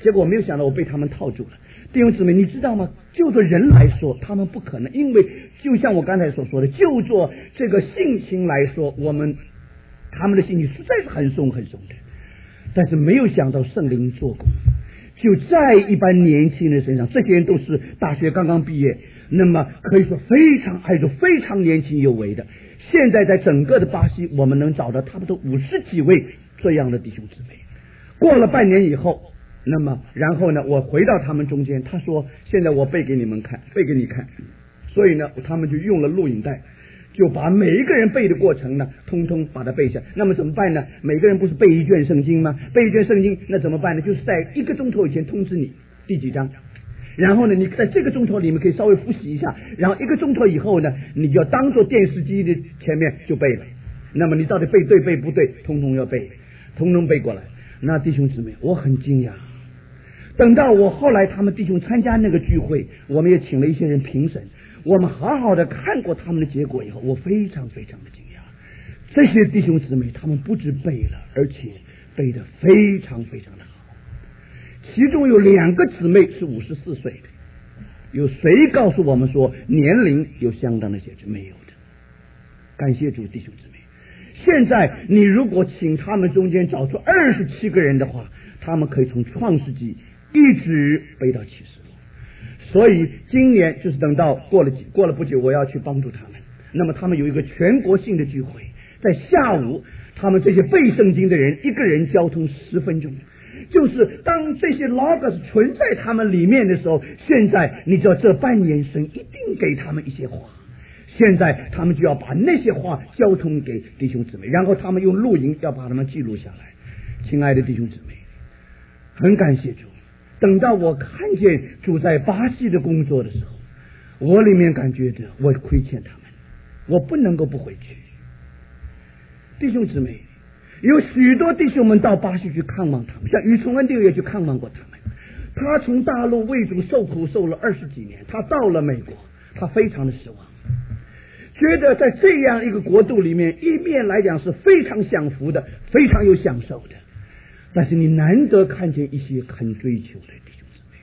结果我没有想到我被他们套住了。弟兄姊妹，你知道吗？就做人来说，他们不可能，因为就像我刚才所说的，就做这个性情来说，他们的性情实在是很松很松的。但是没有想到圣灵做工，就在一般年轻人身上，这些人都是大学刚刚毕业，那么可以说非常年轻有为的。现在在整个的巴西，我们能找到差不多50几位这样的弟兄姊妹。过了半年以后，那么然后呢，我回到他们中间，他说现在我背给你看，所以呢他们就用了录影带，就把每一个人背的过程呢通通把它背下。那么怎么办呢？每个人不是背一卷圣经吗？背一卷圣经，那怎么办呢？就是在1个钟头以前通知你第几章，然后呢你在这个钟头里面可以稍微复习一下，然后1个钟头以后呢，你就要当做电视机的前面就背了。那么你到底背对背不对，通通要背，通通背过来。那弟兄姊妹，我很惊讶。等到我后来他们弟兄参加那个聚会，我们也请了一些人评审，我们好好的看过他们的结果以后，我非常非常的惊讶。这些弟兄姊妹他们不止背了，而且背得非常非常的好。其中有2个姊妹是54岁的，有谁告诉我们说年龄有相当的限制？没有的。感谢主，弟兄姊妹。现在你如果请他们中间找出27个人的话，他们可以从创世纪一直背到启示录。所以今年就是等到过了不久，我要去帮助他们。那么他们有一个全国性的聚会，在下午，他们这些背圣经的人一个人交通10分钟。就是当这些 logos 存在他们里面的时候，现在你知道这半年神一定给他们一些话，现在他们就要把那些话交通给弟兄姊妹，然后他们用录音要把他们记录下来。亲爱的弟兄姊妹，很感谢主。等到我看见主在巴西的工作的时候，我里面感觉着我亏欠他们，我不能够不回去。弟兄姊妹，有许多弟兄们到巴西去看望他们，像于崇恩弟兄也去看望过他们。他从大陆为主受苦受了20几年，他到了美国，他非常的失望，觉得在这样一个国度里面，一面来讲是非常享福的，非常有享受的，但是你难得看见一些很追求的弟兄姊妹。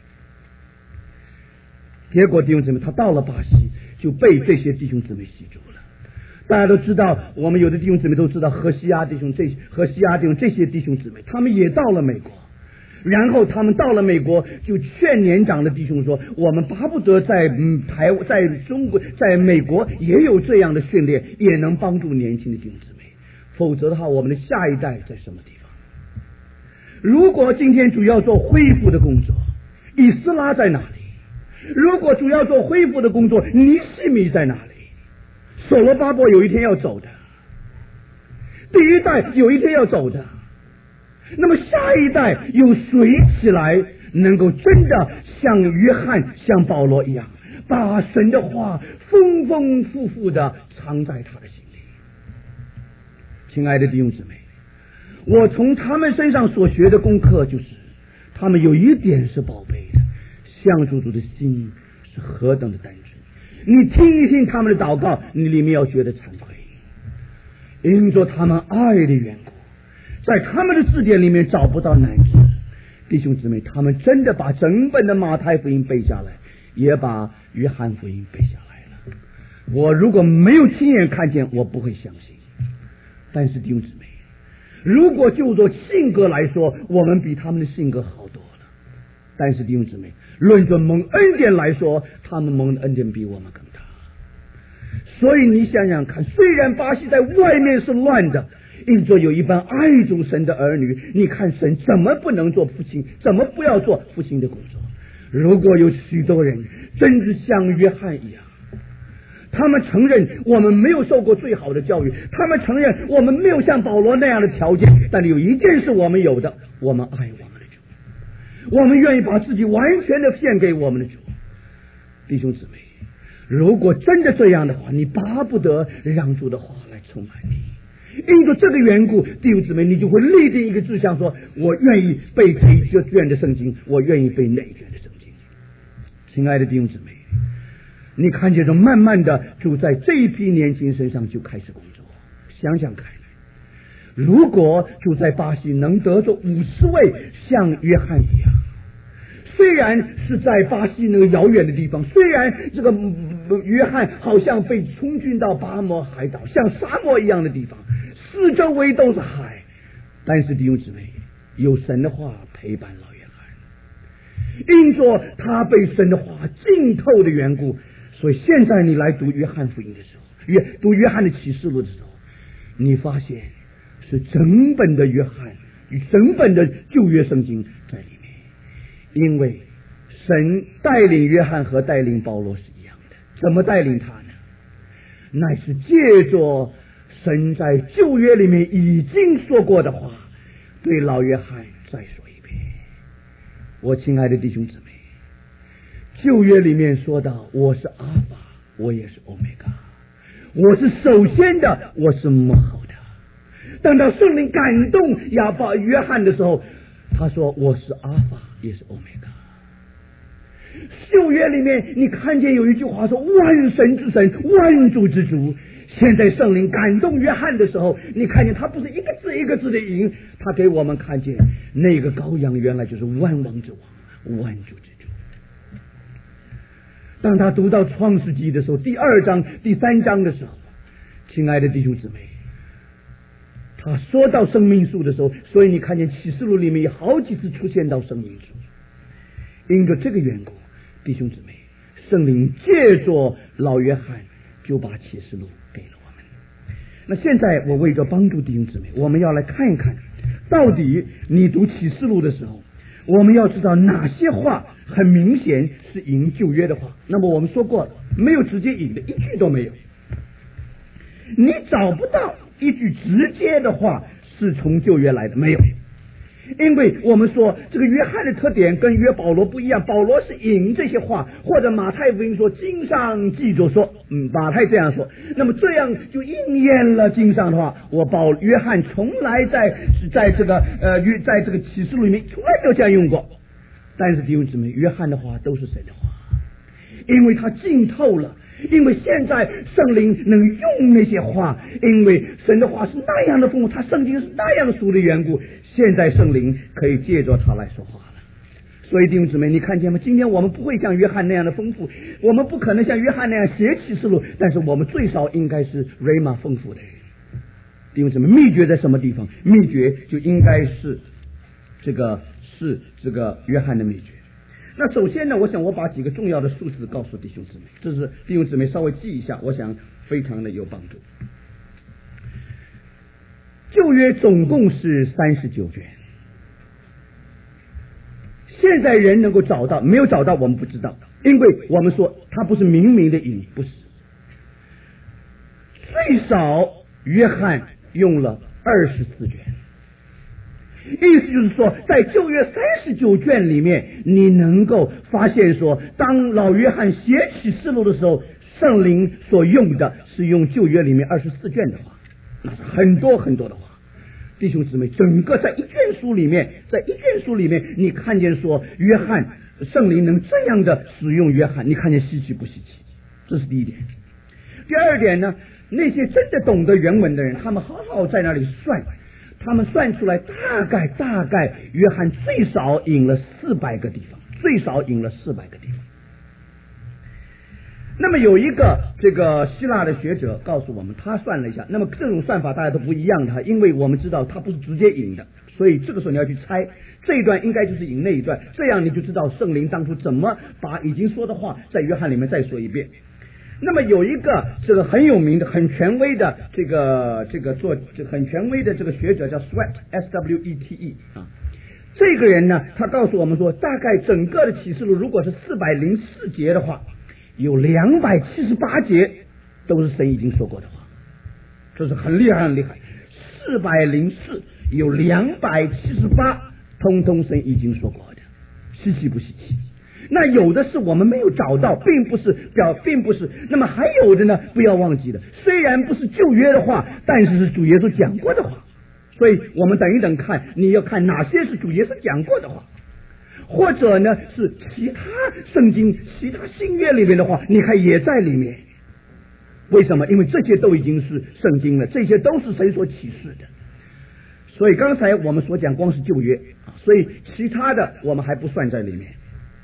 结果弟兄姊妹，他到了巴西就被这些弟兄姊妹吸住了。大家都知道，我们有的弟兄姊妹都知道河西亚弟兄这些弟兄姊妹，他们也到了美国。然后他们到了美国，就劝年长的弟兄说，我们巴不得在中国在美国也有这样的训练，也能帮助年轻的弟兄姊妹，否则的话我们的下一代在什么地方？如果今天主要做恢复的工作，以斯拉在哪里？如果主要做恢复的工作，尼西米在哪里？所罗巴伯有一天要走的，第一代有一天要走的，那么下一代有谁起来能够真的像约翰像保罗一样，把神的话丰丰富富的藏在他的心里？亲爱的弟兄姊妹，我从他们身上所学的功课就是，他们有一点是宝贝的，向主的心是何等的单纯。你听一听他们的祷告，你里面要觉得惭愧，因着他们爱的缘故，在他们的字典里面找不到难字。弟兄姊妹，他们真的把整本的马太福音背下来，也把约翰福音背下来了。我如果没有亲眼看见，我不会相信。但是弟兄姊妹，如果就做性格来说，我们比他们的性格好多了。但是弟兄姊妹，论着蒙恩典来说，他们蒙的恩典比我们更大。所以你想想看，虽然巴西在外面是乱的，因着有一般爱主神的儿女，你看神怎么不能做父亲，怎么不要做父亲的工作？如果有许多人真是像约翰一样，他们承认我们没有受过最好的教育，他们承认我们没有像保罗那样的条件，但是有一件事我们有的，我们爱我们的主，我们愿意把自己完全的献给我们的主。弟兄姊妹，如果真的这样的话，你巴不得让主的话来充满你。因着这个缘故，弟兄姊妹，你就会立定一个志向，说我愿意背这卷的圣经，我愿意背那卷的圣经。亲爱的弟兄姊妹，你看见着慢慢的主在这一批年轻人身上就开始工作。想想看，如果主在巴西能得着50位像约翰一样， 虽然是在巴西那个遥远的地方，虽然这个约翰好像被充军到巴摩海岛，像沙漠一样的地方，四周围都是海，但是弟兄姊妹，有神的话陪伴老约翰，因着他被神的话浸透的缘故，所以现在你来读约翰福音的时候，读约翰的启示录的时候，你发现是整本的约翰与整本的旧约圣经在里面，因为神带领约翰和带领保罗是一样的。怎么带领他呢？乃是借着神在旧约里面已经说过的话，对老约翰再说一遍。我亲爱的弟兄姊妹，旧约里面说到，我是阿法，我也是欧米伽，我是首先的，我是末后的。等到圣灵感动约翰的时候，他说我是阿法也是欧米伽。旧约里面你看见有一句话说万神之神，万主之主。现在圣灵感动约翰的时候，你看见他不是一个字一个字的引，他给我们看见那个羔羊原来就是万王之王，万主之主。当他读到创世纪的时候，第2章第3章的时候，亲爱的弟兄姊妹，他说到生命树的时候，所以你看见启示录里面有好几次出现到生命树。因着这个缘故，弟兄姊妹，圣灵借着老约翰就把启示录给了我们。那现在我为着帮助弟兄姊妹，我们要来看一看，到底你读启示录的时候，我们要知道哪些话很明显是引旧约的话。那么我们说过了，没有直接引的，一句都没有。你找不到一句直接的话是从旧约来的，没有。因为我们说这个约翰的特点跟约保罗不一样，保罗是引这些话，或者马太福音说经上记着说，马太这样说，那么这样就应验了经上的话。约翰从来在这个启示录里面从来没有这样用过。但是弟兄姊妹，约翰的话都是神的话，因为他浸透了，因为现在圣灵能用那些话，因为神的话是那样的丰富，他圣经是那样熟的缘故，现在圣灵可以借着他来说话了。所以弟兄姊妹，你看见吗？今天我们不会像约翰那样的丰富，我们不可能像约翰那样写启示录，但是我们最少应该是瑞玛丰富的人。弟兄姊妹，秘诀在什么地方？秘诀就应该是这个约翰的秘诀。那首先呢，我想我把几个重要的数字告诉弟兄姊妹，这是弟兄姊妹稍微记一下，我想非常的有帮助。旧约总共是39卷，现在人能够找到没有找到我们不知道，因为我们说它不是明明的引，不是。最少约翰用了24卷，意思就是说在旧约39卷里面，你能够发现说，当老约翰写启示录的时候，圣灵所用的是用旧约里面24卷的话，那是很多很多的话。弟兄姊妹，整个在一卷书里面，你看见说约翰圣灵能这样的使用约翰，你看见稀奇不稀奇？这是第一点。第二点呢，那些真的懂得原文的人，他们好好在那里算，他们算出来大概约翰最少引了400个地方，那么有一个这个希腊的学者告诉我们，他算了一下，那么这种算法大家都不一样的，因为我们知道他不是直接引的，所以这个时候你要去猜这一段应该就是引那一段，这样你就知道圣灵当初怎么把已经说的话在约翰里面再说一遍。那么有一个这个很有名的很权威的很权威的这个学者叫 Swete 啊，这个人呢，他告诉我们说，大概整个的启示录如果是404节的话，有278节都是神已经说过的话，这是很厉害很厉害。404有278通通神已经说过的，稀奇不稀奇？那有的是我们没有找到，并不是。那么还有的呢，不要忘记了，虽然不是旧约的话，但是是主耶稣讲过的话。所以我们等一等看，你要看哪些是主耶稣讲过的话，或者呢是其他圣经、其他新约里面的话，你看也在里面。为什么？因为这些都已经是圣经了，这些都是神所启示的。所以刚才我们所讲光是旧约，所以其他的我们还不算在里面。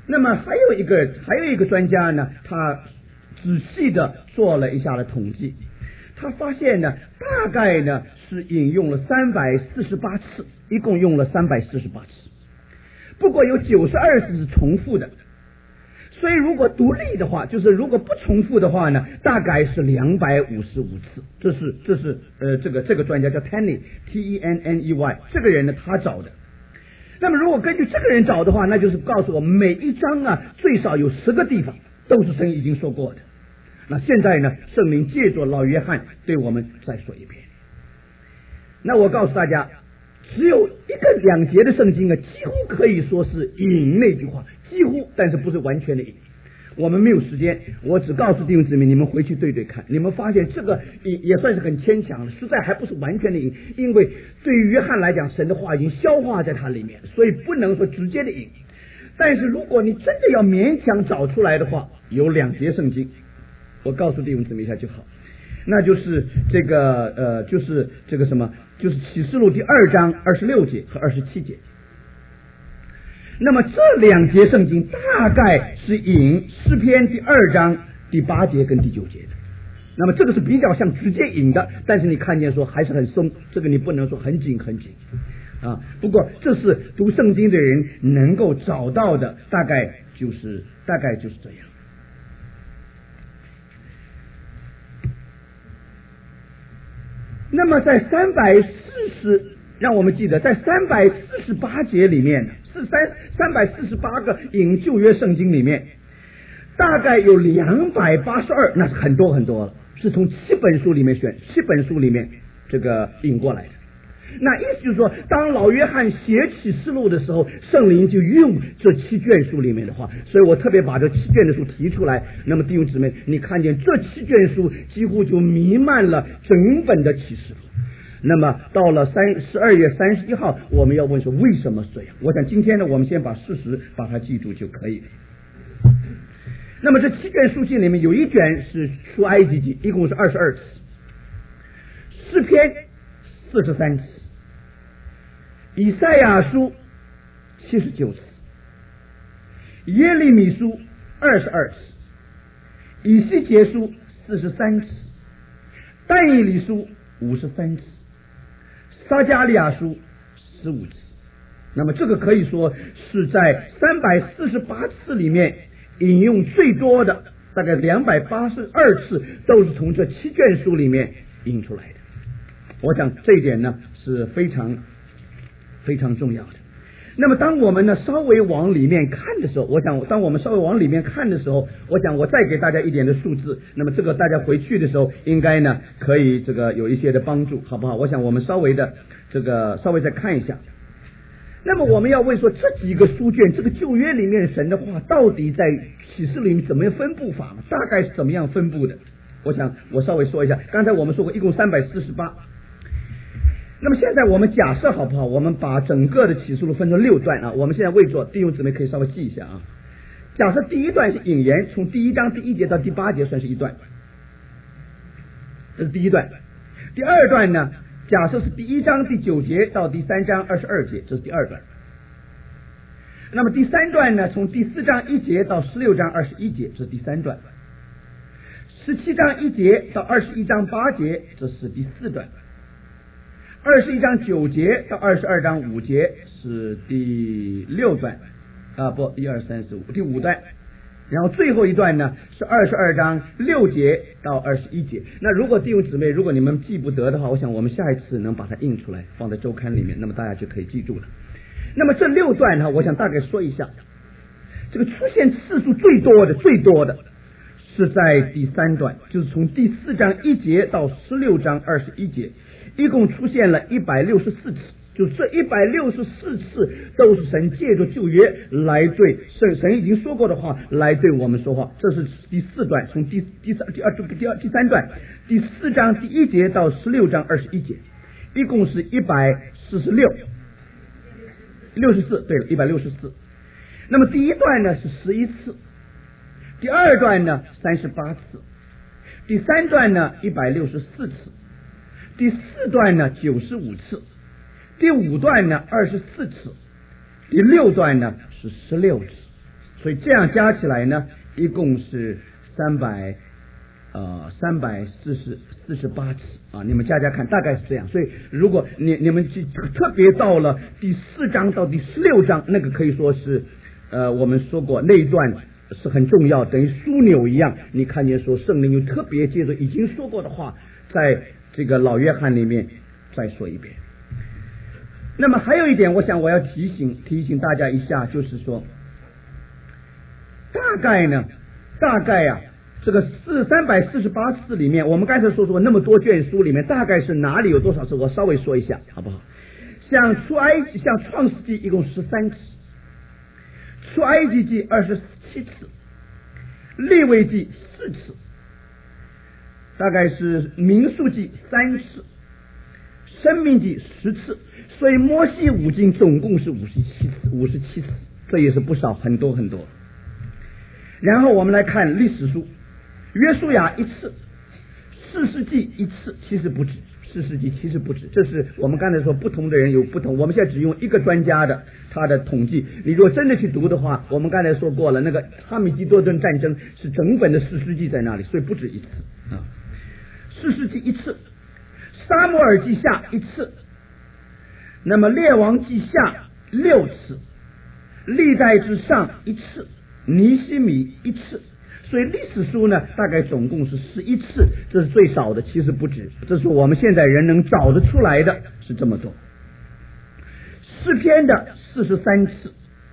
那么还有一个专家呢，他仔细的做了一下的统计，他发现呢，大概呢是引用了348次，一共用了348次，不过有92次是重复的。所以如果独立的话，就是如果不重复的话呢，大概是255次。这是这个专家叫 Tenney T-E-N-N-E-Y， 这个人呢他找的。那么如果根据这个人找的话，那就是告诉我们每一章啊最少有10个地方都是神已经说过的。那现在呢，圣灵借着老约翰对我们再说一遍。那我告诉大家，只有1个2节的圣经啊，几乎可以说是引那句话，几乎，但是不是完全的引。我们没有时间，我只告诉弟兄姊妹，你们回去对看，你们发现这个也算是很牵强了，实在还不是完全的引，因为对于约翰来讲，神的话已经消化在他里面，所以不能说直接的引。但是如果你真的要勉强找出来的话，有2节圣经，我告诉弟兄姊妹一下就好，那就是就是启示录第2章26节和27节。那么这2节圣经大概是引诗篇第2章第8节跟第9节的。那么这个是比较像直接引的，但是你看见说还是很松，这个你不能说很紧啊。不过这是读圣经的人能够找到的，大概就是这样。那么在让我们记得，在348节里面是348个引旧约圣经里面，大概有282，那是很多很多了，是从7本书里面这个引过来的。那意思就是说，当老约翰写启示录的时候，圣灵就用这7卷书里面的话，所以我特别把这7卷的书提出来。那么弟兄姊妹，你看见这7卷书几乎就弥漫了整本的启示录。那么到了12月31号，我们要问说为什么这样？我想今天呢，我们先把事实把它记住就可以了。那么这7卷书信里面有一卷是出埃及记，一共是22次，诗篇43次，以赛亚书79次，耶利米书22次，以西结书43次，但以理书53次，撒迦利亚书15次。那么这个可以说是在348次里面引用最多的，大概282次都是从这7卷书里面引出来的。我想这一点呢是非常非常重要的。那么当我们呢稍微往里面看的时候，我想我再给大家一点的数字，那么这个大家回去的时候应该呢可以这个有一些的帮助，好不好？我想我们稍微再看一下。那么我们要问说，这几个书卷，这个旧约里面神的话到底在启示里面怎么样分布法呢？大概是怎么样分布的？我想我稍微说一下。刚才我们说过一共348，那么现在我们假设好不好？我们把整个的启示录分成6段啊。我们现在为做弟兄姊妹可以稍微记一下啊。假设第一段是引言，从第1章第1节到第8节算是一段，这是第一段。第二段呢，假设是第1章第9节到第3章22节，这是第二段。那么第3段呢，从第4章1节到16章21节，这是第3段。17章1节到21章8节，这是第4段。21章9节到22章5节是第6段1、2、3、4、5第5段。然后最后一段呢是22章6节到21节。那如果弟兄姊妹，如果你们记不得的话，我想我们下一次能把它印出来放在周刊里面，那么大家就可以记住了。那么这6段呢，我想大概说一下，这个出现次数最多的是在第3段，就是从第4章1节到16章21节，一共出现了164次。就这164次都是神借着旧约来对神已经说过的话来对我们说话。这是第4段，从第3段第4章第1节到16章21节，一共是164，对了，164。那么第一段呢是11次，第二段呢38次，第3段呢164次，第4段呢95次，第5段呢24次，第6段呢是16次。 所以这样加起来呢，一共是348次啊，你们加加看，大概是这样。所以如果你们去特别到了第4章到第16章，那个可以说是我们说过那一段是很重要，等于枢纽一样。你看见说圣灵又特别借着已经说过的话，在这个老约翰里面再说一遍。那么还有一点，我想我要提醒大家一下，就是说大概这个348次里面，我们刚才说那么多卷书里面，大概是哪里有多少次，我稍微说一下好不好？像创世纪一共13次，出埃及记27次，利未记4次，大概是民数记3次，申命记10次，所以摩西五经总共是57次，这也是不少，很多很多。然后我们来看历史书，约书亚1次，士师记1次，其实不止，这是我们刚才说不同的人有不同，我们现在只用一个专家的他的统计。你如果真的去读的话，我们刚才说过了，那个哈米基多顿战争是整本的士师记在那里，所以不止1次啊。士师记1次，撒母耳记下1次，那么列王记下6次，历代之上1次，尼希米1次。所以历史书呢，大概总共是11次，这是最少的，其实不止，这是我们现在人能找得出来的，是这么多。诗篇的43次，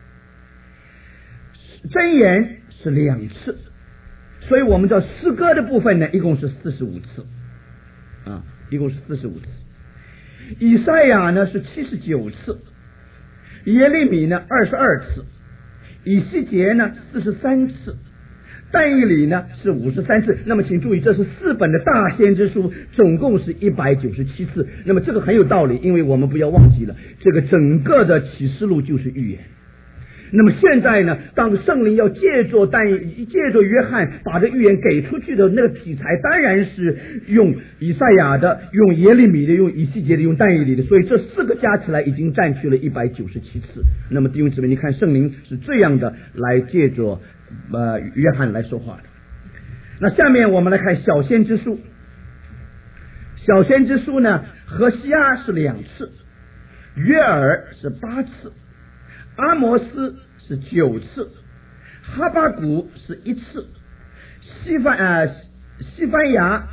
箴言是2次，所以我们知道诗歌的部分呢，一共是45次啊，一共是45次。以赛亚呢是79次，耶利米呢22次，以西结呢43次，但以理呢是53次。那么请注意，这是4本的大先知书，总共是197次。那么这个很有道理，因为我们不要忘记了，这个整个的启示录就是预言。那么现在呢，当圣灵要借着约翰把这预言给出去的那个题材，当然是用以赛亚的、用耶利米的、用以西结的、用但以理的，所以这4个加起来已经占据了197次。那么弟兄姊妹，你看圣灵是这样的来借着约翰来说话的。那下面我们来看小先知书。小先知书呢，何西阿是2次，约珥是8次，阿摩斯是9次，哈巴谷是1次，西番雅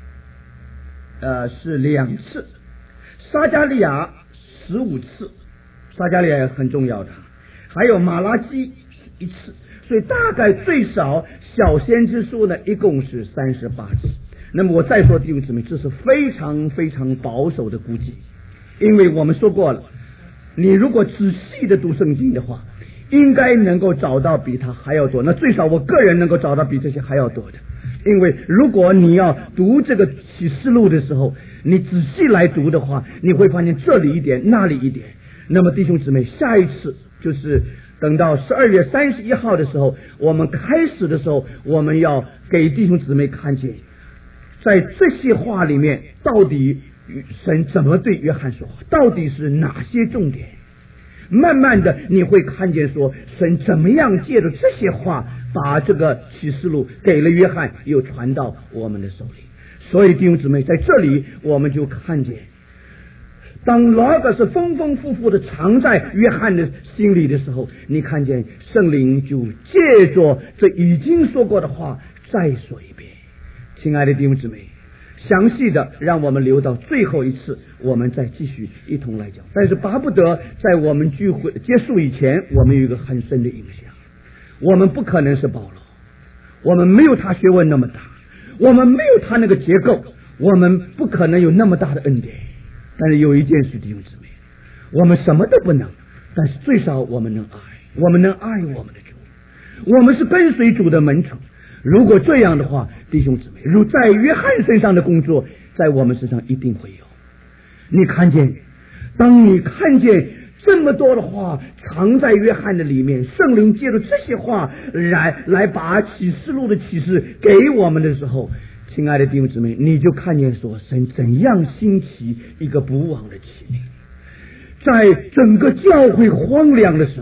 是2次，撒迦利亚15次，撒迦利亚也很重要的，还有马拉基1次。所以大概最少小先知书呢一共是38次。那么我再说弟兄姊妹，这是非常非常保守的估计，因为我们说过了，你如果仔细的读圣经的话，应该能够找到比它还要多，那最少我个人能够找到比这些还要多的。因为如果你要读这个启示录的时候，你仔细来读的话，你会发现这里一点那里一点。那么弟兄姊妹，下一次就是等到12月31号的时候，我们开始的时候，我们要给弟兄姊妹看见在这些话里面到底神怎么对约翰说话，到底是哪些重点。慢慢的你会看见说神怎么样借着这些话把这个启示录给了约翰，又传到我们的手里。所以弟兄姊妹，在这里我们就看见，当Logos是丰丰富富的藏在约翰的心里的时候，你看见圣灵就借着这已经说过的话再说一遍。亲爱的弟兄姊妹，详细的让我们留到最后一次，我们再继续一同来讲。但是巴不得在我们聚会结束以前，我们有一个很深的影响。我们不可能是保罗，我们没有他学问那么大，我们没有他那个结构，我们不可能有那么大的恩典。但是有一件事弟兄姊妹，我们什么都不能，但是最少我们能爱，我们能爱我们的主，我们是跟随主的门徒。如果这样的话，弟兄姊妹，如在约翰身上的工作，在我们身上一定会有。你看见，当你看见这么多的话藏在约翰的里面，圣灵借着这些话来把启示录的启示给我们的时候，亲爱的弟兄姊妹，你就看见说神怎样兴起一个不忘的启灵。在整个教会荒凉的时候，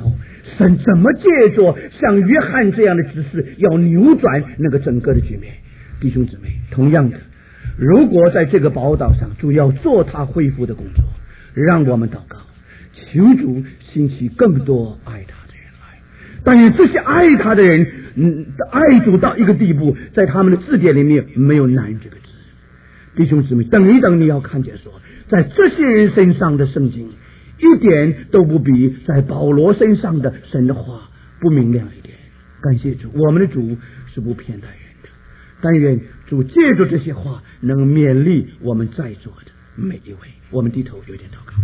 神怎么借着像约翰这样的执事要扭转那个整个的局面。弟兄姊妹，同样的，如果在这个宝岛上主要做他恢复的工作，让我们祷告，求主兴起更多爱他的人来。但是这些爱他的人爱主到一个地步，在他们的字典里面没有难这个字。弟兄姊妹，等一等，你要看见说，在这些人身上的圣经一点都不比在保罗身上的神的话不明亮一点。感谢主，我们的主是不偏待人的。但愿主借着这些话能勉励我们在座的每一位。我们低头有点祷告。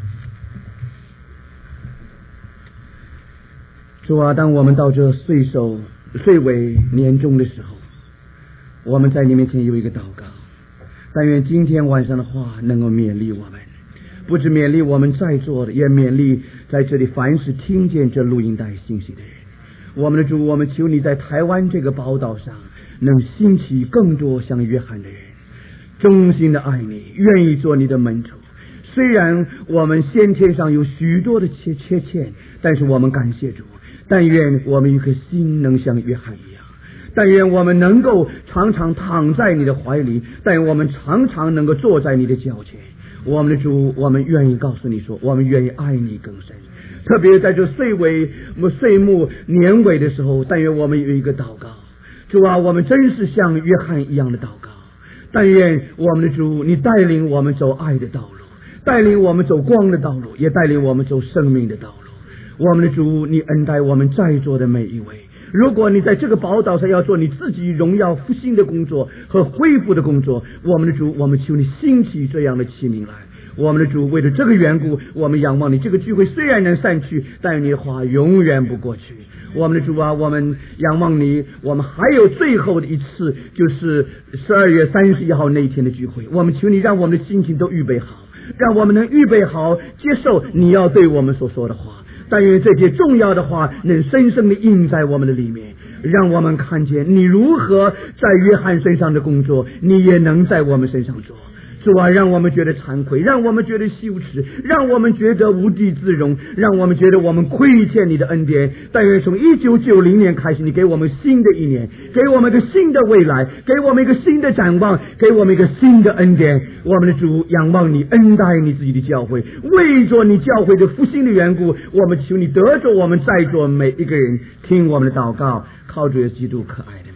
主啊，当我们到这岁尾年终的时候，我们在你面前有一个祷告，但愿今天晚上的话能够勉励我们，不止勉励我们在座的，也勉励在这里凡是听见这录音带信息的人。我们的主，我们求你在台湾这个宝岛上能兴起更多像约翰的人，衷心的爱你，愿意做你的门徒。虽然我们先天上有许多的缺陷，但是我们感谢主，但愿我们一颗心能像约翰一样，但愿我们能够常常躺在你的怀里，但愿我们常常能够坐在你的脚前。我们的主，我们愿意告诉你说，我们愿意爱你更深。特别在这岁末年尾的时候，但愿我们有一个祷告，主啊，我们真是像约翰一样的祷告。但愿我们的主，你带领我们走爱的道路，带领我们走光的道路，也带领我们走生命的道路。我们的主，你恩待我们在座的每一位。如果你在这个宝岛上要做你自己荣耀复兴的工作和恢复的工作，我们的主，我们求你兴起这样的器皿来。我们的主，为了这个缘故，我们仰望你。这个聚会虽然能散去，但你的话永远不过去。我们的主啊，我们仰望你，我们还有最后的一次，就是12月31号那一天的聚会。我们求你让我们的心情都预备好，让我们能预备好接受你要对我们所说的话。但愿这些重要的话能深深地印在我们的里面，让我们看见你如何在约翰身上的工作，你也能在我们身上做。主啊，让我们觉得惭愧，让我们觉得羞耻，让我们觉得无地自容，让我们觉得我们亏欠你的恩典。但愿从1990年开始，你给我们新的一年，给我们一个新的未来，给我们一个新的展望，给我们一个新的恩典。我们的主，仰望你，恩待你自己的教会，为着你教会的复兴的缘故，我们求你得着我们在座每一个人，听我们的祷告，靠主耶稣基督可爱的